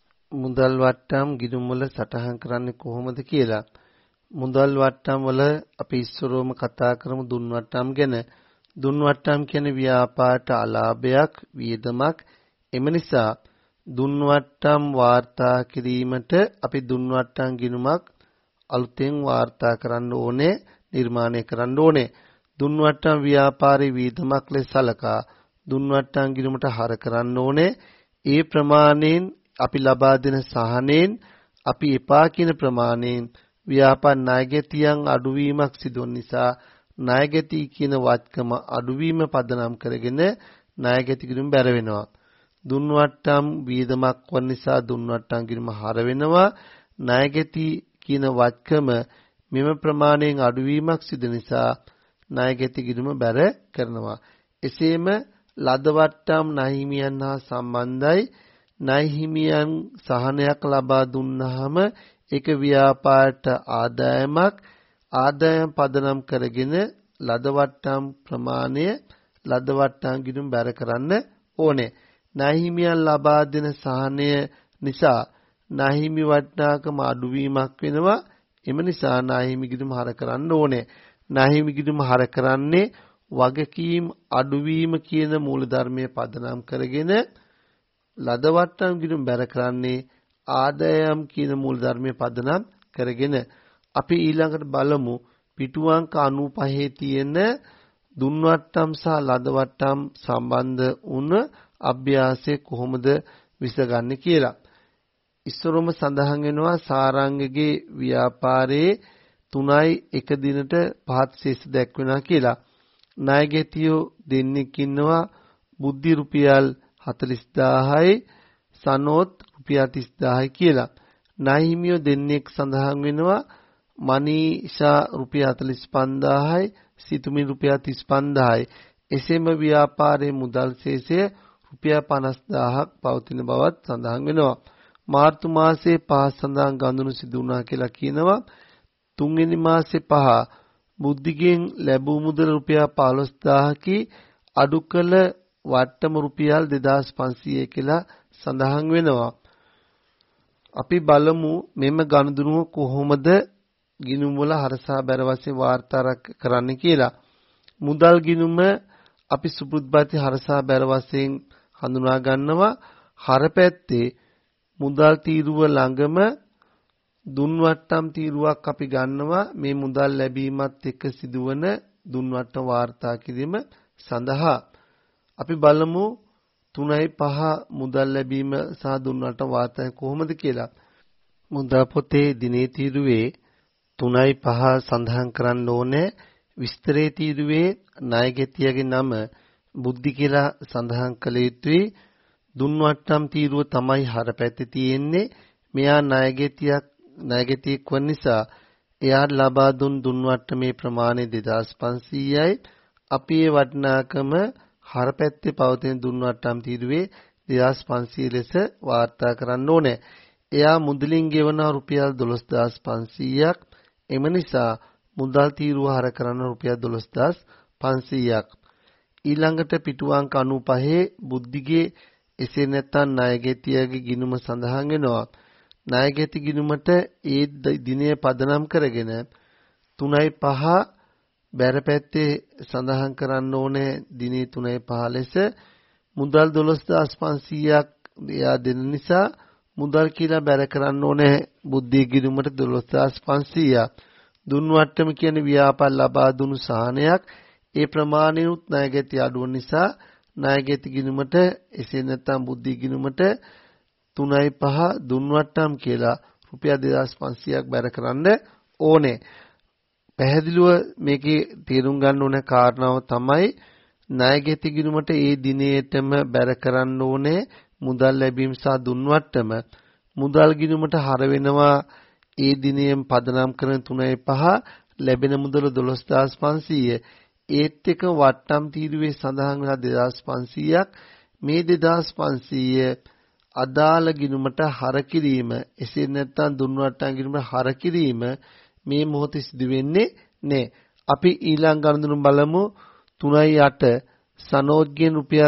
මුදල් වට්ටම් ගිණුම් වල සටහන් කරන්නේ කොහොමද කියලා. මුදල් වට්ටම් වල අපි ඉස්සරෝම කතා කරමු දුන් වට්ටම් ගැන. දුන් වට්ටම් කියන්නේ ව්‍යාපාරට අලාභයක්, වියදමක්. එම නිසා දුන් වට්ටම් වාර්තා කිරීමට අපි දුන් වට්ටම් ගිණුමක් අලුතෙන් වාර්තා කරන්න ඕනේ, නිර්මාණය කරන්න ඕනේ. දුන් වට්ටම් ව්‍යාපාරේ වියදමක් ලෙස සලකා දුන් වට්ටම් ගිණුමට හර කරන්න ඕනේ. ඒ ප්‍රමාණයෙන් අපි ලබා දෙන සහනෙන් අපි එපා කියන ප්‍රමාණයෙන් ව්‍යාපාර ණයගැතියන් අඩුවීමක් සිදුවන නිසා ණයගැති කියන වචකම අඩුවීම පදනම් කරගෙන ණයගැති ගිණුම බැර වෙනවා. දුන් වට්ටම් වියදමක් වන නිසා දුන් වට්ටම් ගිණුම හර වෙනවා. ණයගැති කියන වචකම මෙම ප්‍රමාණයෙන් අඩුවීමක් සිදු නිසා ණයගැති ගිණුම බැර කරනවා. එසේම ලද වට්ටම් ණයහිමියන් හා සම්බන්ධයි. ණයහිමියන් සහනයක් ලබා දුන්නාම ඒක ව්‍යාපාරට ආදායමක්. ආදායම් පදනම් කරගෙන ලද වට්ටම් ප්‍රමාණය ලද වට්ටම් ගිණුම බැර කරන්න ඕනේ. ණයහිමියන් ලබා දෙන සහනය නිසා ණයහිමි වටිනාකම අඩුවීමක් වෙනවා. එම නිසා ණයහිමි ගිණුම හර කරන්න ඕනේ. ණයහිමි ගිණුම හර කරන්නේ වගකීම් අඩුවීම කියන මූලධර්මයේ පදනම් කරගෙන ලද වට්ටම් ගිණුම බැර කරන්නේ ආදායම් කියන මූලධර්මයේ පදනම් කරගෙන. අපි ඊළඟට බලමු පිටුවංක 95 තියෙන දුන් වට්ටම් සහ ලද වට්ටම් සම්බන්ධ වුණ අභ්‍යාසය කොහොමද විසඳගන්නේ කියලා. ඉස්සරොම සඳහන් වෙනවා සාරංගගේ ව්‍යාපාරයේ 3යි 1 දිනට පහත් ශේෂ දැක්වෙනවා කියලා. ණයගැතියෝ දෙන්නෙක් ඉන්නවා. බුද්ධි රුපියල් 40000යි, සනෝත් රුපියල් 30000යි කියලා. ණයහිමියෝ දෙන්නෙක් සඳහන් වෙනවා. මනීෂා රුපියල් 45000යි, සිතුමින් රුපියල් 35000යි. එසේම ව්‍යාපාරයේ මුදල් ශේෂය රුපියල් 50000ක් පවතින බවත් සඳහන් වෙනවා. මාර්තු මාසයේ 5 සඳහන් ගඳුණු සිදු වුණා කියලා කියනවා. තුන්වෙනි මාසේ 5 බුද්ධිගෙන් ලැබූ මුදල රුපියල් 15000කි, අඩු කළ වට්ටම රුපියල් 2500 කියලා සඳහන් වෙනවා. අපි බලමු මෙම ගනුදෙනුව කොහොමද ගිණුම් වල හරසා බැර වශයෙන් වාර්තා කරන්න කියලා. මුදල් ගිණුම අපි සුපුරුද්බාති හරසා බැර වශයෙන් හඳුනා ගන්නවා. හර පැත්තේ මුදල් තීරුව ළඟම දුන් වට්ටම් තීරුවක් අපි ගන්නවා. මේ මුදල් ලැබීමත් එක්ක සිදුවන දුන් වට්ටම් වාර්තා කිරීම සඳහා අපි බලමු 3.5 මුදල් ලැබීම සහ දුන් වට්ටම් වාර්තා කොහොමද කියලා. මුදල් පොතේ දිනේ තීරුවේ 3.5 සඳහන් කරන්න ඕනේ. විස්තරේ තීරුවේ ණයගැතියගේ නම බුද්ධි කියලා සඳහන් කළ යුතුයි. දුන් වට්ටම් තීරුව තමයි හර පැත්තේ තියෙන්නේ. මෙයා ණයගැතියෙක් වන නිසා එයාට ලබා දුන් දුන් වට්ටමේ ප්‍රමාණය 2500යි. අපි ඒ වටිනාකම හර පැත්තේ පවතින දුන් වට්ටම් තීරුවේ 2500 ලෙස වාර්තා කරන්න ඕනේ. එයා මුදලින් ගෙවන රුපියල් 12500ක්. එම නිසා මුදල් තීරුව හර කරන රුපියල් 12500ක්. ඊළඟට පිටුවංක 95 බුද්ධිගේ එසේ නැත්නම් ණයගැතියගේ ගිණුම සඳහන් වෙනවා. ණයගැති ගිණුමට ඒ දිනය පදනම් කරගෙන 3.5 බැර පැත්තේ සඳහන් කරන්න ඕනේ දිනේ 3.5 ලෙස. මුදල් 12500ක් එයා දෙන නිසා මුදල් කියලා බැර කරන්න ඕනේ බුද්ධිය ගිණුමට 12500. දුන් වට්ටම කියන්නේ ව්‍යාපාර ලබා දුන්නු සහනයක්. ඒ ප්‍රමාණයනුත් ණයගැති අඩුව නිසා ණයගැති ගිණුමට එසේ නැත්නම් බුද්ධි ගිණුමට 3.5 දුන් වට්ටම් කියලා රුපියල් 2500ක් බැර කරන්න ඕනේ. පැහැදිලිව මේකේ තේරුම් ගන්න ඕන කාරණාව තමයි ණයගැති ගිණුමට ඒ දිනේටම බැර කරන්න ඕනේ මුදල් ලැබීම සහ දුන් වට්ටම. මුදල් ගිණුමට හර වෙනවා ඒ දිනයෙන් පදනම් කරන 3.5 ලැබෙන මුදල 12500. ඒත් එක වට්ටම් තීරුවේ සඳහන් වෙලා 2500ක්. මේ 2500 අදාළ ගිණුමට හර කිරීම එසේ නැත්නම් දුන් වට්ටම් ගිණුමට හර කිරීම මේ මොහොතේ සිදු වෙන්නේ නැහැ. අපි ඊළඟ ගණනුව බලමු 3.8 සනෝජ්ගෙන් රුපියල්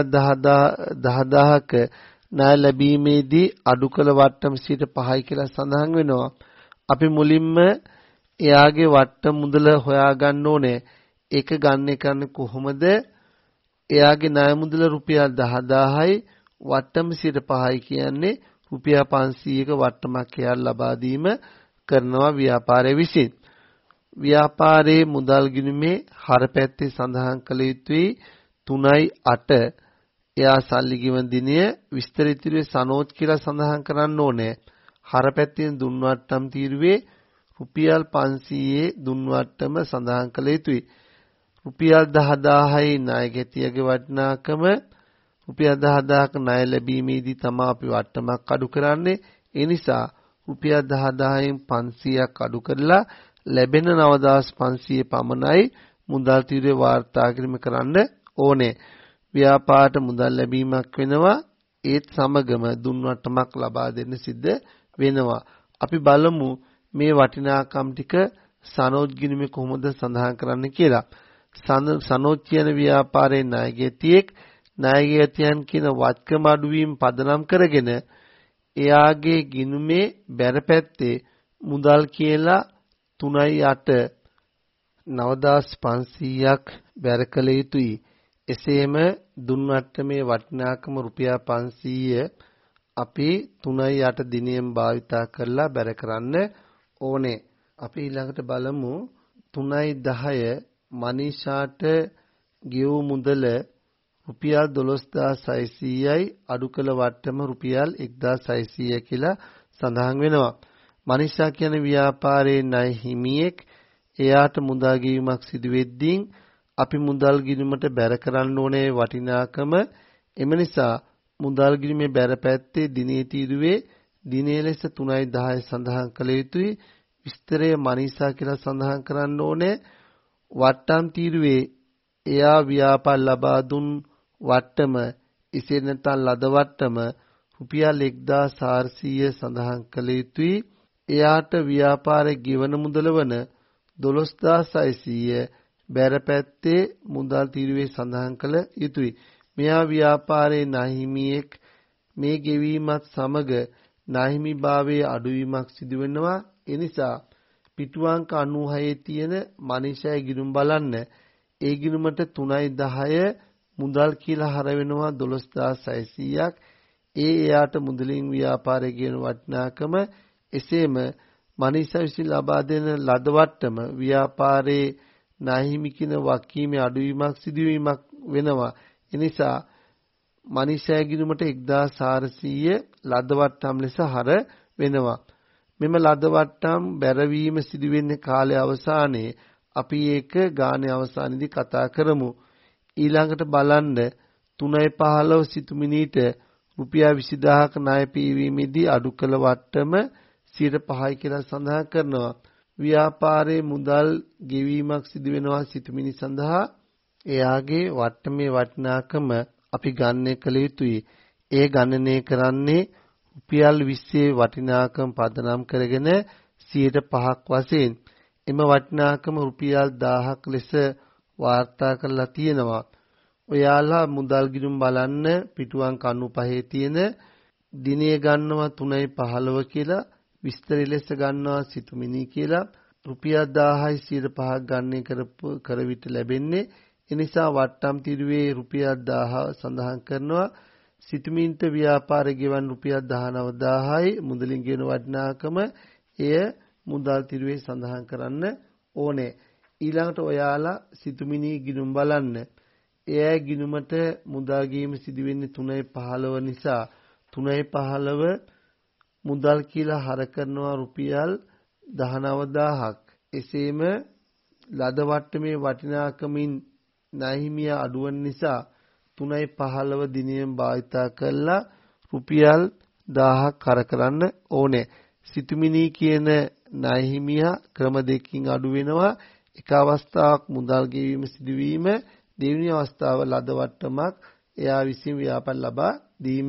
10000ක ණය ලැබීමේදී අඩු කළ වට්ටම 5යි කියලා සඳහන් වෙනවා. අපි මුලින්ම එයාගේ වට්ටම මුදල හොයාගන්න ඕනේ. ඒක ගන්න කරන්නේ කොහොමද? එයාගේ ණය මුදල රුපියල් 10000යි වට්ටම 5යි කියන්නේ රුපියල් 500ක වට්ටමක් එයාට ලබා දීම කරනවා ව්‍යාපාරයේ විසින්. ව්‍යාපාරයේ මුදල් ගිණුමේ හර පැත්තේ සඳහන් කළ යුතුයි 3.8 එයා සල්ලි ගෙවන දිනය විස්තර ඉදිරියේ සනෝජ් කියලා සඳහන් කරන්න ඕනේ. හර පැත්තෙන් දුන් වට්ටම් තීරුවේ රුපියල් 500 දුන් වට්ටම සඳහන් කළ යුතුයි. රුපියල් 10000යි ණයගැතියගේ වටිනාකම. රුපියල් 10000ක ණය ලැබීමේදී තමයි අපි වට්ටමක් අඩු කරන්නේ. ඒ නිසා රුපියල් 10000න් 500ක් අඩු කරලා ලැබෙන 9500 පමණයි මුදල් තීරුවේ වාර්තා කිරීම කරන්න ඕනේ. ව්‍යාපාරට මුදල් ලැබීමක් වෙනවා. ඒත් සමගම දුන් වට්ටමක් ලබා දෙන්න සිද්ධ වෙනවා. අපි බලමු මේ වටිනාකම් ටික සනෝජ් ගිණුමේ කොහොමද සඳහන් කරන්න කියලා. සනෝජ් කියන ව්‍යාපාරයේ ණයගැතියෙක් ණයගැතියන් කියන වත්කම අඩුවීම පදනම් කරගෙන එයාගේ ගිණුමේ බැර පැත්තේ මුදල් කියලා 3.8 9500ක් බැර කළ යුතුයි. එසේම දුන් වට්ටමේ වටිනාකම රුපියල් 500 අපි 3.8 දිනයෙන් භාවිතා කරලා බැර කරන්න ඕනේ. අපි ඊළඟට බලමු 3.10 මනීෂාට ගෙවූ මුදල රුපියල් 12600යි අඩු කළ වට්ටම රුපියල් 1600 කියලා සඳහන් වෙනවා. මනීෂා කියන ව්‍යාපාරයේ ණය හිමියෙක් එයාට මුදල් ගෙවීමක් සිදු වෙද්දී අපි මුදල් ගිණුමට බැර කරන්න ඕනේ වටිනාකම. එම නිසා මුදල් ගිණුමේ බැර පැත්තේ දිනේ තීරුවේ දිනේ ලෙස 3.10 සඳහන් කළ යුතුයි. විස්තරය මනීෂා කියලා සඳහන් කරන්න ඕනේ. වට්ටම් තීරුවේ එයා ව්‍යාපාර ලබා දුන් වට්ටම ඉසේ නැත්නම් ලද වට්ටම රුපියල් 1400 සඳහන් කළ යුතුයි. එයාට ව්‍යාපාරයේ ගෙවන මුදල වන 12600 බැර පැත්තේ මුදල් තීරුවේ සඳහන් කළ යුතුයි. මෙයා ව්‍යාපාරයේ ණයහිමියෙක්. මේ ගෙවීමත් සමග ණයහිමිභාවයේ අඩුවීමක් සිදු වෙනවා. ඒ නිසා පිටුවංක 96 තියෙන මනීෂාගේ ගිණුම බලන්න. ඒ ගිණුමට 3.10 මුදල් කියලා හර වෙනවා 12600ක්. එයාට මුදලින් ව්‍යාපාරයේ ගෙන වටිනාකම. එසේම මනීෂා විසින් ලබා දෙන ලද වට්ටම ව්‍යාපාරයේ ණයහිමි කියන වකීමේ අඩුවීමක් සිදුවීමක් වෙනවා. එනිසා මනීෂාගේ ගිණුමට 1400 ලද වට්ටම් ලෙස හර වෙනවා. මෙම ලද වට්ටම් බැරවීම සිදු වෙන්නේ කාලය අවසානයේ. අපි ඒක ගානේ අවසානයේදී කතා කරමු. ඊළඟට බලන්න 3.15 සිතුමිනිට රුපියල් 20000ක ණය පීවීමේදී අඩු කළ වට්ටම 5යි කියලා සඳහන් කරනවා. ව්‍යාපාරයේ මුදල් ගෙවීමක් සිදු වෙනවා සිතුමිනි සඳහා. එයාගේ වට්ටමේ වටිනාකම අපි ගණනය කළ යුතුයි. ඒ ගණනය කරන්නේ රුපියල් 20 වටිනාකම පදනම් කරගෙන 5ක් වශයෙන්. එම වටිනාකම රුපියල් 1000ක් ලෙස වාර්තා කරලා තියෙනවා. ඔයාලා මුදල් ගිණුම් බලන්න පිටුවංක 95 තියෙන දිනේ ගන්නවා 3.15 කියලා විස්තරي ලෙස ගන්නවා සිතුමිනි කියලා රුපියල් 1000යි 5ක් ගන්නේ කර විට ලැබෙන්නේ. ඒ නිසා වට්ටම් තීරුවේ රුපියල් 1000 සඳහන් කරනවා. සිතුමින්ට ව්‍යාපාරේ ගෙවන රුපියල් 19000යි මුදලින් ගෙන වටිනාකම එය මුදල් තීරුවේ සඳහන් කරන්න ඕනේ. ඊළඟට ඔයාලා සිතුමිනී ගිණුම් බලන්න. එයයි ගිණුමට මුදල් ගීම සිදු වෙන්නේ 3.15 නිසා 3.15 මුදල් කියලා හර කරනවා රුපියල් 19000ක්. එසේම ලද වට්ටමේ වටිනාකමින් ණයහිමියා අඩුවන නිසා 3.15 දිනයෙන් භාවිතා කරලා රුපියල් 1000ක් හර කරන්න ඕනේ. සිතුමිනී කියන ණයහිමියා ක්‍රම දෙකකින් අඩු වෙනවා. එක අවස්ථාවක් මුදල් ගෙවීම සිදුවීම, දෙවෙනි අවස්ථාව ලද වට්ටමක් එයා විසින් ව්‍යාපාර ලබා දීම.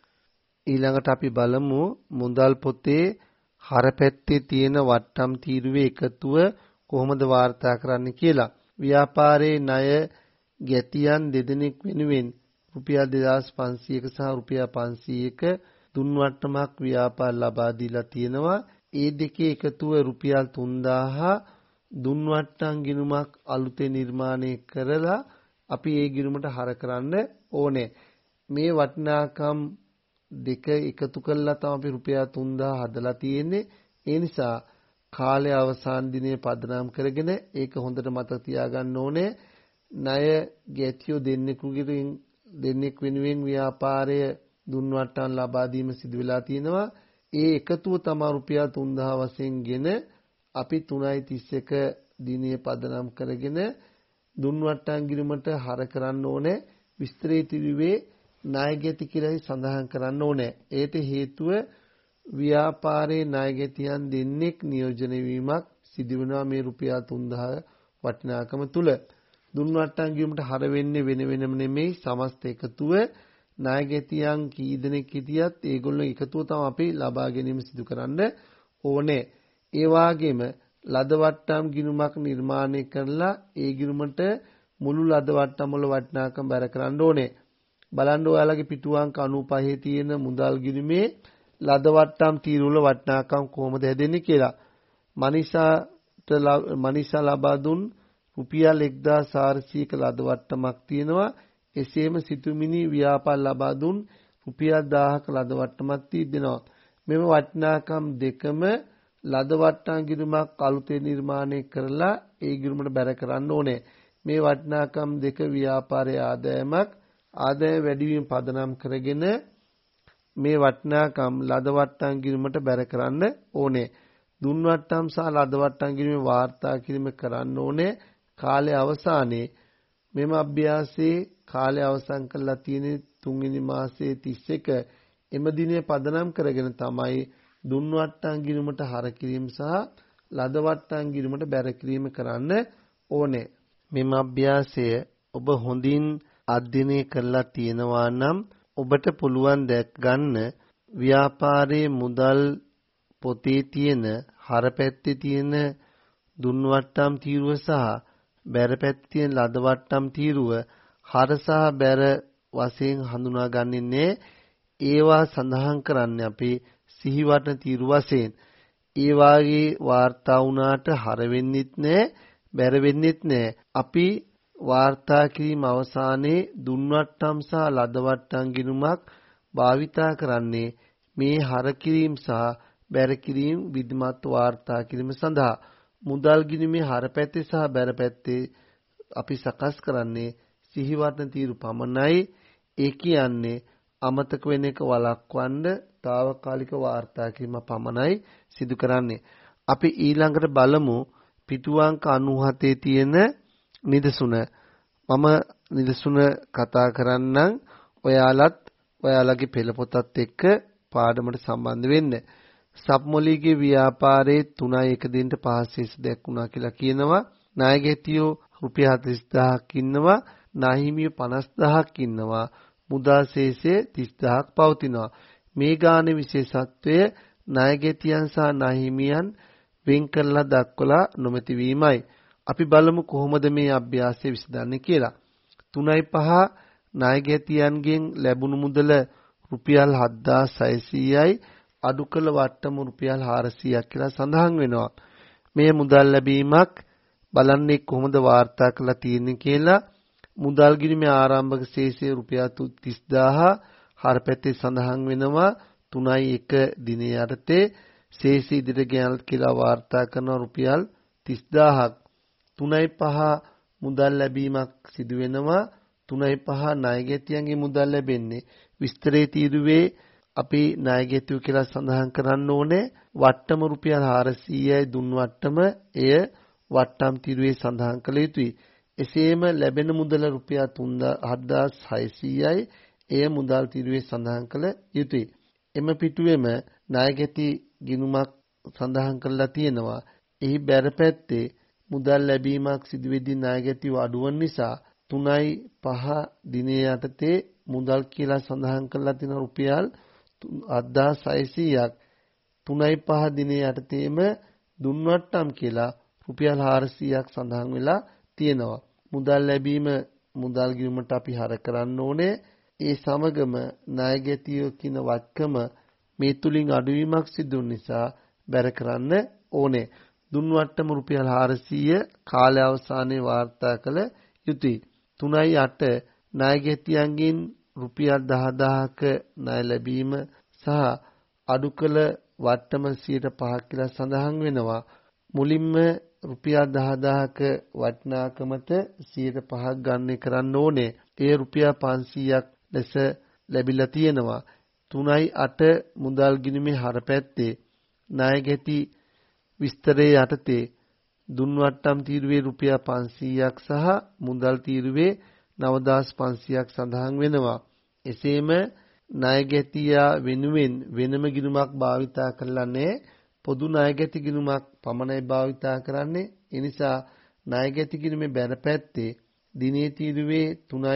ඊළඟට අපි බලමු මුදල් පොතේ හර පැත්තේ තියෙන වට්ටම් තීරුවේ එකතුව කොහොමද වාර්තා කරන්න කියලා. ව්‍යාපාරයේ ණය ගැතියන් දෙදෙනෙක් වෙනුවෙන් රුපියල් 2500ක සහ රුපියල් 500ක දුන් වට්ටමක් ව්‍යාපාර ලබා දීලා තියෙනවා. ඒ දෙකේ එකතුව රුපියල් 3000 දුන් වට්ටම් ගිණුමක් අලුතෙන් නිර්මාණය කරලා අපි ඒ ගිණුමට හර කරන්න ඕනේ. මේ වටිනාකම් දෙක එකතු කළා තමයි අපි රුපියල් 3000 හදලා තියෙන්නේ. ඒ නිසා කාලය අවසාන දිනේ පදනම් කරගෙන ඒක හොඳට මතක තියාගන්න ඕනේ. ණය ගැතියෝ දෙන්නෙක් වෙනුවෙන් ව්‍යාපාරය දුන් වට්ටම් ලබා දීම සිදු වෙලා තියෙනවා. ඒ එකතුව තමයි රුපියල් 3000 වශයෙන්ගෙන අපි 3.31 දිනේ පදනම් කරගෙන දුන් වට්ටම් ගිණුමට හර කරන්න ඕනේ. විස්තරයේ තිබුවේ ණය ගැති කියලා සඳහන් කරන්න ඕනේ. ඒට හේතුව ව්‍යාපාරයේ ණය ගැතියන් දෙන්නෙක් නියෝජනය වීමක් සිදු වෙනවා මේ රුපියල් 3000 වටිනාකම තුල. දුන් වට්ටම් ගිණුමට හර වෙන්නේ වෙන වෙනම නෙමෙයි සමස්ත එකතුව. ණය ගැතියන් කී දෙනෙක් හිටියත් ඒගොල්ලෝ එකතුව තමයි අපි ලබා ගැනීම සිදු කරන්න ඕනේ. ඒ වාගේම ලද වට්ටම් ගිණුමක් නිර්මාණය කරලා ඒ ගිණුමට මුළු ලද වට්ටම් වල වටිනාකම බැර කරන්න ඕනේ. බලන්න ඔයාලගේ පිටු අංක 95 තියෙන මුදල් ගිණුමේ ලද වට්ටම් තීරු වල වටිනාකම් කොහොමද හැදෙන්නේ කියලා. මනිෂා ලබා දුන් රුපියල් 1400ක ලද වට්ටමක් තියෙනවා. එසේම සිතුමිනි ව්‍යාපාර ලබා දුන් රුපියල් 1000ක ලද වට්ටමක් තිබෙනවා. මෙම වටිනාකම් දෙකම ලද වට්ටම් ගිණුමක් අලුතෙන් නිර්මාණය කරලා ඒ ගිණුමට බැර කරන්න ඕනේ. මේ වටිනාකම් දෙක ව්‍යාපාරයේ ආදායමක් ආදාය වැඩිවීම පදනම් කරගෙන මේ වටිනාකම් ලද වට්ටම් ගිණුමට බැර කරන්න ඕනේ. දුන් වට්ටම් සහ ලද වට්ටම් ගිණුමේ වාර්තා කිරීම කරන්න ඕනේ. කාලය අවසානයේ මෙම අභ්‍යාසයේ කාලය අවසන් කරලා තියෙන 3 වෙනි මාසයේ 31 එම දිනේ පදනම් කරගෙන තමයි දුන් වට්ටම් ගිණුමට හර කිරීම සහ ලද වට්ටම් ගිණුමට බැර කිරීම කරන්න ඕනේ. මෙම අභ්‍යාසය ඔබ හොඳින් අධ්‍යයනය කරලා තියෙනවා නම් ඔබට පුළුවන් දැක් ගන්න ව්‍යාපාරයේ මුදල් පොතේ තියෙන හර පැත්තේ තියෙන දුන් වට්ටම් තීරුව සහ බැර පැත්තේ තියෙන ලද වට්ටම් තීරුව හර සහ බැර වශයෙන් හඳුනාගන්නේ ඒවා සඳහන් කරන්නේ අපි සිහිවටන තීරු වශයෙන්. ඒ වාගේ වාර්තා වුණාට හර වෙන්නෙත් නැහැ, බැර වෙන්නෙත් නැහැ. අපි වාර්තා කිරීම අවසානයේ දුන් වට්ටම් සහ ලද වට්ටම් ගිණුමක් භාවිතා කරන්නේ මේ හර කිරීම සහ බැර කිරීම විධිමත් වාර්තා කිරීම සඳහා. මුදල් ගිණුමේ හර පැත්තේ සහ බැර පැත්තේ අපි සකස් කරන්නේ සිහිවටන තීරු පමණයි. ඒ කියන්නේ අමතක වෙන එක වළක්වන්න తాවකාලික වාර්තා කිරීම පමණයි සිදු කරන්නේ. අපි ඊළඟට බලමු පිටු අංක 97 තියෙන නිදසුන. මම නිදසුන කතා කරන්නම්. ඔයාලත් ඔයාලගේ පෙළ පොතත් එක්ක පාඩමට සම්බන්ධ වෙන්න. සබ්මොලීගේ ව්‍යාපාරයේ 3.1 දිනට පහසෙස් දැක්ුණා කියලා කියනවා. ණය ගැතියෝ රුපියල් 40000ක් ඉන්නවා. ණයහිමියෝ 50000ක් ඉන්නවා. මුදල් ශේෂය 30000ක් පවතිනවා. මේ ගානේ විශේෂත්වය ණය ගැතියන් සහ ණයහිමියන් වෙන් කරලා දක්වලා නොමැති වීමයි. අපි බලමු කොහොමද මේ අභ්‍යාසය විසඳන්නේ කියලා. 3.5 ණය ගැතියන්ගෙන් ලැබුණු මුදල රුපියල් 7600යි අඩු කළ වට්ටම රුපියල් 400ක් කියලා සඳහන් වෙනවා. මේ මුදල් ලැබීමක් බලන්නේ කොහොමද වාර්තා කරලා තියෙන්නේ කියලා. මුදල් ගිණුමේ ආරම්භක ශේෂය රුපියල් 30000 හර පැත්තේ සඳහන් වෙනවා 3.1 දිනය යටතේ ශේෂය ඉදිරියට ගෙනල්ලා කියලා වාර්තා කරන රුපියල් 30000ක් 3.5 මුදල් ලැබීමක් සිදු වෙනවා. 3.5 ණයගැතියන්ගේ මුදල් ලැබෙන්නේ. විස්තරයේ තීරුවේ අපි ණයගැතියෝ කියලා සඳහන් කරන්න ඕනේ. වට්ටම රුපියල් 400යි දුන් වට්ටම එය වට්ටම් තීරුවේ සඳහන් කළ යුතුයි. එසේම ලැබෙන මුදල රුපියල් 7600යි එය මුදල් තීරුවේ සඳහන් කළ යුතුයි. එම පිටුවේම ණයගැති ගිණුමක් සඳහන් කරලා තියෙනවා. එහි බැරපැත්තේ මුදල් ලැබීමක් සිදු වෙදී ණයගැතිව අඩුවන නිසා 3.5 දිනයේ යටතේ මුදල් කියලා සඳහන් කරලා තියෙන රුපියල් 7600ක් 3.5 දිනයේ යටතේම දුන්වට්ටම් කියලා රුපියල් 400ක් සඳහන් වෙලා තියෙනවා. මුදල් ලැබීම මුදල් ගිණුමට අපි හර කරන්න ඕනේ. ඒ සමගම ණයගැතියෝ කියන වත්කම මේ තුලින් අඩුවීමක් සිදු නිසා බැර කරන්න ඕනේ. දුන්වට්ටම රුපියල් 400 කාලය අවසානයේ වාර්තා කළ යුතුයි. 3.8 ණයගැතියන්ගෙන් රුපියල් 10000ක ණය ලැබීම සහ අඩු කළ වට්ටම 5% කියලා සඳහන් වෙනවා. මුලින්ම රුපියල් 10000ක වටිනාකමට 5% ගන්න කරන්න ඕනේ. ඒ රුපියල් 500ක් ලෙස ලැබිලා තියෙනවා. 3.8 මුදල් ගිණුමේ හරපැත්තේ ණයගැති විස්තරයේ යටතේ දුන්වට්ටම් තීරුවේ රුපියල් 500ක් සහ මුදල් තීරුවේ 9500ක් සඳහන් වෙනවා. එසේම ණයගැතියා වෙනුවෙන් වෙනම ගිණුමක් භාවිතා කරලා නැහැ. පොදු ණයගැති ගිණුමක් පමණයි භාවිතා කරන්නේ. ඒ නිසා ණයගැති ගිණුමේ බැරපැත්තේ දිනේ තීරුවේ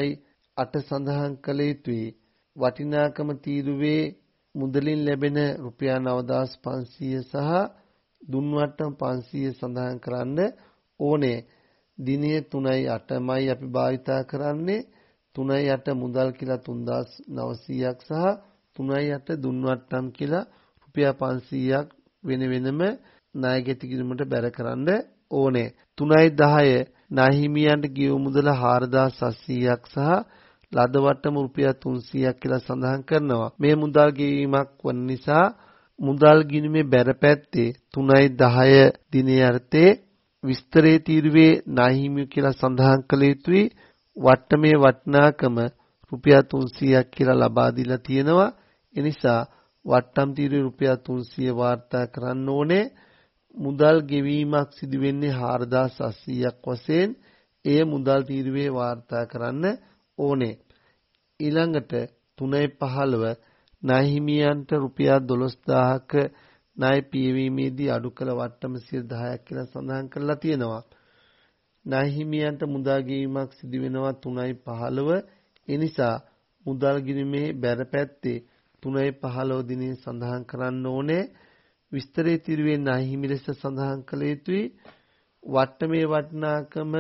3.8 සඳහන් කළ යුතුයි. වටිනාකම තීරුවේ මුදලින් ලැබෙන රුපියල් 9500 සහ දුන්වට්ටම් 500 සඳහන් කරන්න ඕනේ. දිනේ 3.8මයි අපි භාවිතා කරන්නේ. 3.8 මුදල් කියලා 3900ක් සහ 3.8 දුන්වට්ටම් කියලා රුපියල් 500ක් වෙන වෙනම ණයගැති ගිණුමට බැර කරන්න ඕනේ. 3.10 ණයහිමියන්ට ගෙවූ මුදල 4700ක් සහ ලද වට්ටම රුපියල් 300ක් කියලා සඳහන් කරනවා. මේ මුදල් ගෙවීමක් වන නිසා මුදල් ගිණුමේ බැරපැත්තේ 3.10 දිනයේ අර්ථයේ විස්තරයේ තීරුවේ ණයහිමිය කියලා සඳහන් කළ යුතුයි. වට්ටමේ වටිනාකම රුපියල් 300ක් කියලා ලබා දීලා තියෙනවා. ඒ නිසා වට්ටම් තීරුවේ රුපියල් 300 වාර්තා කරන්න ඕනේ. මුදල් ගෙවීමක් සිදු වෙන්නේ 4800ක් වශයෙන් එය මුදල් තීරුවේ වාර්තා කරන්න ඕනේ. ඊළඟට 3.15 ණයහිමියන්ට රුපියල් 12000ක ණය පියවීමේදී අඩු කළ වට්ටම 10ක් කියලා සඳහන් කරලා තියෙනවා. ණයහිමියන්ට මුදල් ගෙවීමක් සිදු වෙනවා 3.15. ඒ නිසා මුදල් ගිණුමේ බැරපැත්තේ 3.15 දිනේ සඳහන් කරන්න ඕනේ. විස්තරයේ තීරුවේ ණයහිමි ලෙස සඳහන් කළ යුතුයි. වට්ටමේ වටිනාකම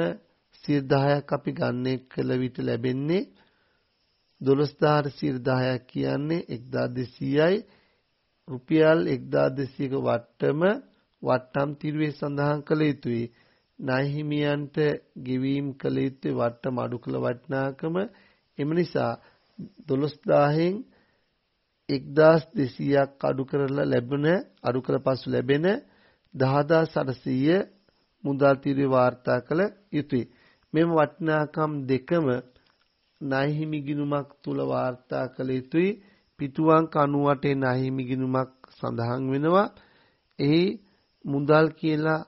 10ක් අපි ගන්න කළ විට ලැබෙන්නේ 12010ක් කියන්නේ 1200යි. රුපියල් 1200ක වට්ටම් තීරුවේ සඳහන් කළ යුතුයි. ණයහිමියන්ට ගෙවීම් කළ යුත්තේ වට්ටම අඩු කළ වටිනාකම. එම නිසා 12000න් 1200ක් අඩු කර පසු ලැබෙන 10800 මුදල් තීරුවේ වාර්තා කළ යුතුයි. මෙම වටිනාකම් දෙකම ණයහිමි ගිණුමක් තුල වාර්තා කළ යුතුයි. පිටුවංක 98 ණයහිමි ගිණුමක් සඳහන් වෙනවා. එහි මුදල් කියලා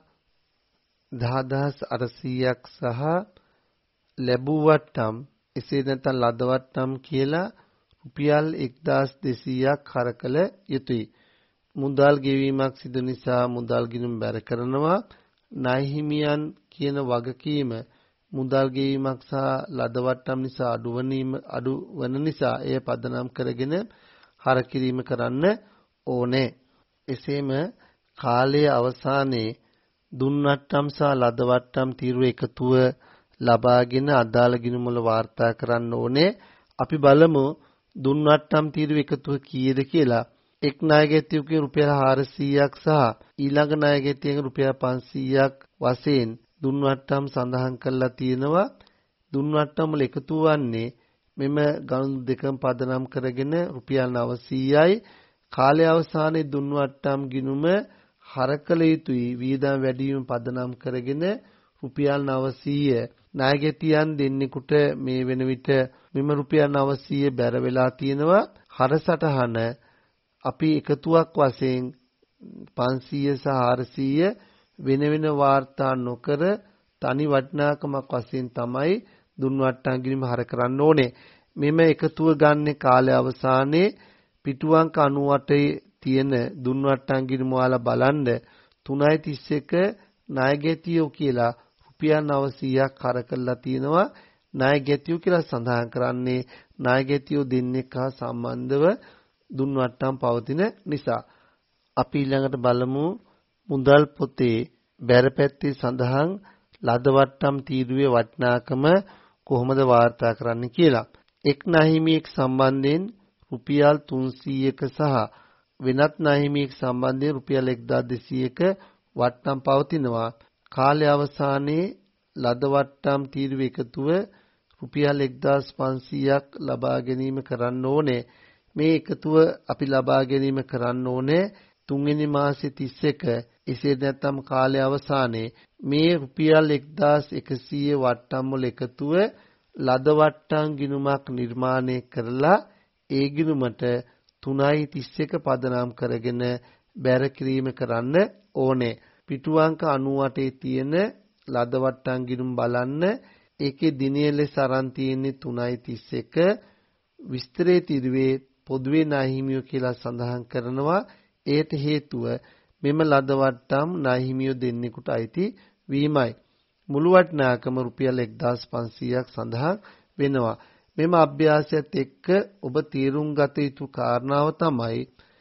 10800ක් සහ ලැබූ වට්ටම් එසේ නැත්නම් ලද වට්ටම් කියලා රුපියල් 1200ක් හර කළ යුතුයි. මුදල් ගෙවීමක් සිදු නිසා මුදල් ගිණුම බැර කරනවා. ණයහිමියන් කියන වගකීම මුදල් ගෙවීමක් සහ ලද වට්ටම් නිසා අඩු වන නිසා එය පදනම් කරගෙන හර කිරීම කරන්න ඕනේ. එසේම කාලයේ අවසානයේ දුන් වට්ටම් සහ ලද වට්ටම් තීරුව එකතුව ලබාගෙන අදාළ ගිණුම වල වාර්තා කරන්න ඕනේ. අපි බලමු දුන් වට්ටම් තීරුව එකතුව කීයද කියලා. එක් ණයගැතියෙකුගේ රුපියල් 400ක් සහ ඊළඟ ණයගැතියෙකුගේ රුපියල් 500ක් වශයෙන් දුන් වට්ටම් සඳහන් කරලා තියෙනවා. දුන් වට්ටම් වල එකතු වන්නේ මෙම ගණන් දෙකම පදනම් කරගෙන රුපියල් 900යි. කාලය අවසානයේ දුන් වට්ටම් ගිණුම හරකල යුතුයි වියදම් වැඩි වීම පදනම් කරගෙන රුපියල් 900 ණයගැතියන් දෙන්නෙකුට මේ වෙන විට මෙම රුපියල් 900 බැර වෙලා තියෙනවා. හරසටහන අපි එකතුවක් වශයෙන් 500 සහ 400 වෙන වෙන වාර්තා නොකර තනි වටිනාකමක් වශයෙන් තමයි දුන් වට්ටම් ගිණුම හර කරන්න ඕනේ. මෙම එකතුව ගන්න කාලය අවසානයේ පිටු අංක 98 තියෙන දුන් වට්ටම් ගිණුම වල බලන්න 3.31 ණයගැතියෝ කියලා රුපියල් 900ක් හර කරලා තියෙනවා. ණයගැතියෝ කියලා සඳහන් කරන්නේ ණයගැතියෝ දෙන්නෙක් හා සම්බන්ධව දුන් වට්ටම් පවතින නිසා. අපි ඊළඟට බලමු මුදල් පොතේ බැරපැත්තේ සඳහන් ලද වට්ටම් තීරුවේ වටිනාකම කොහොමද වාර්තා කරන්න කියලා. එක් ණහිමියෙක් සම්බන්ධයෙන් රුපියල් 300ක සහ වෙනත් ණහිමියෙක් සම්බන්ධයෙන් රුපියල් 1200ක වට්ටම් පවතිනවා. කාලය අවසානයේ ලද වට්ටම් තීරුවේ එකතුව රුපියල් 1500ක් ලබා ගැනීම කරන්න ඕනේ. මේ එකතුව අපි ලබා ගැනීම කරන්න ඕනේ 3 වෙනි මාසේ 31. එසේ නැත්නම් කාලය අවසානයේ මේ රුපියල් 1100 වට්ටම් වල එකතුව ලද වට්ටම් ගිණුමක් නිර්මාණය කරලා ඒ ගිණුමට 3.31 පදනම් කරගෙන බැර කිරීම කරන්න ඕනේ. පිටු අංක 98 තියෙන ලද වට්ටම් ගිණුම් බලන්න. ඒකේ දිනය ලෙස අරන් තියෙන්නේ 3.31. විස්තරයේ තිරුවේ පොදුවේ ණහිමියෝ කියලා සඳහන් කරනවා. ඒට හේතුව මෙම ලද වට්ටම් ණහිමියෝ දෙන්නෙකුට අයිති වීමයි. මුළු වටිනාකම රුපියල් 1500ක් සඳහන් වෙනවා. මෙම අභ්‍යාසයත් එක්ක ඔබ තීරුම් ගත යුතු කාරණාව තමයි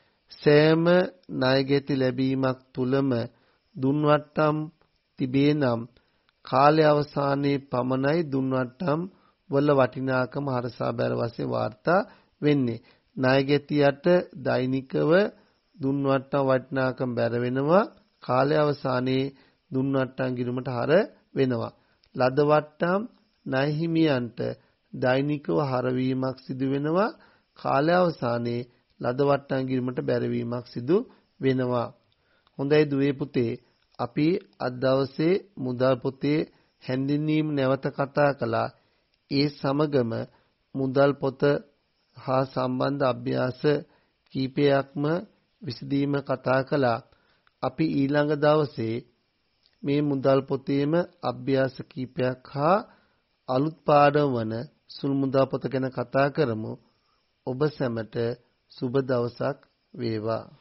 සෑම ණයගැති ලැබීමක් තුලම දුන් වට්ටම් තිබේ නම් කාලය අවසානයේ පමණයි දුන් වට්ටම් වල වටිනාකම හරසා බැල වශයෙන් වාර්තා වෙන්නේ. ණයගැතියට දෛනිකව දුන් වට්ටම් වටිනාකම බැර වෙනවා. කාලය අවසානයේ දුන් වට්ටම් ගිණුමට හර වෙනවා. ලද වට්ටම් ණයහිමියන්ට දෛනිකව හරවීමක් සිදු වෙනවා. කාලය අවසානයේ ලද වට්ටම් ගිණුමට බැරවීමක් සිදු වෙනවා. හොඳයි දුවේ පුතේ, අපි අද දවසේ මුදල් පොතේ හැඳින්වීම නැවත කතා කළා. ඒ සමගම මුදල් පොත හා සම්බන්ධ අභ්‍යාස කීපයක්ම විසඳීම කතා කළා. අපි ඊළඟ දවසේ මේ මුදල් පොතේම අභ්‍යාස කීපයක් හා අලුත් පාඩම වන සුළු මුදල් පොත ගැන කතා කරමු. ඔබ සැමට සුබ දවසක් වේවා.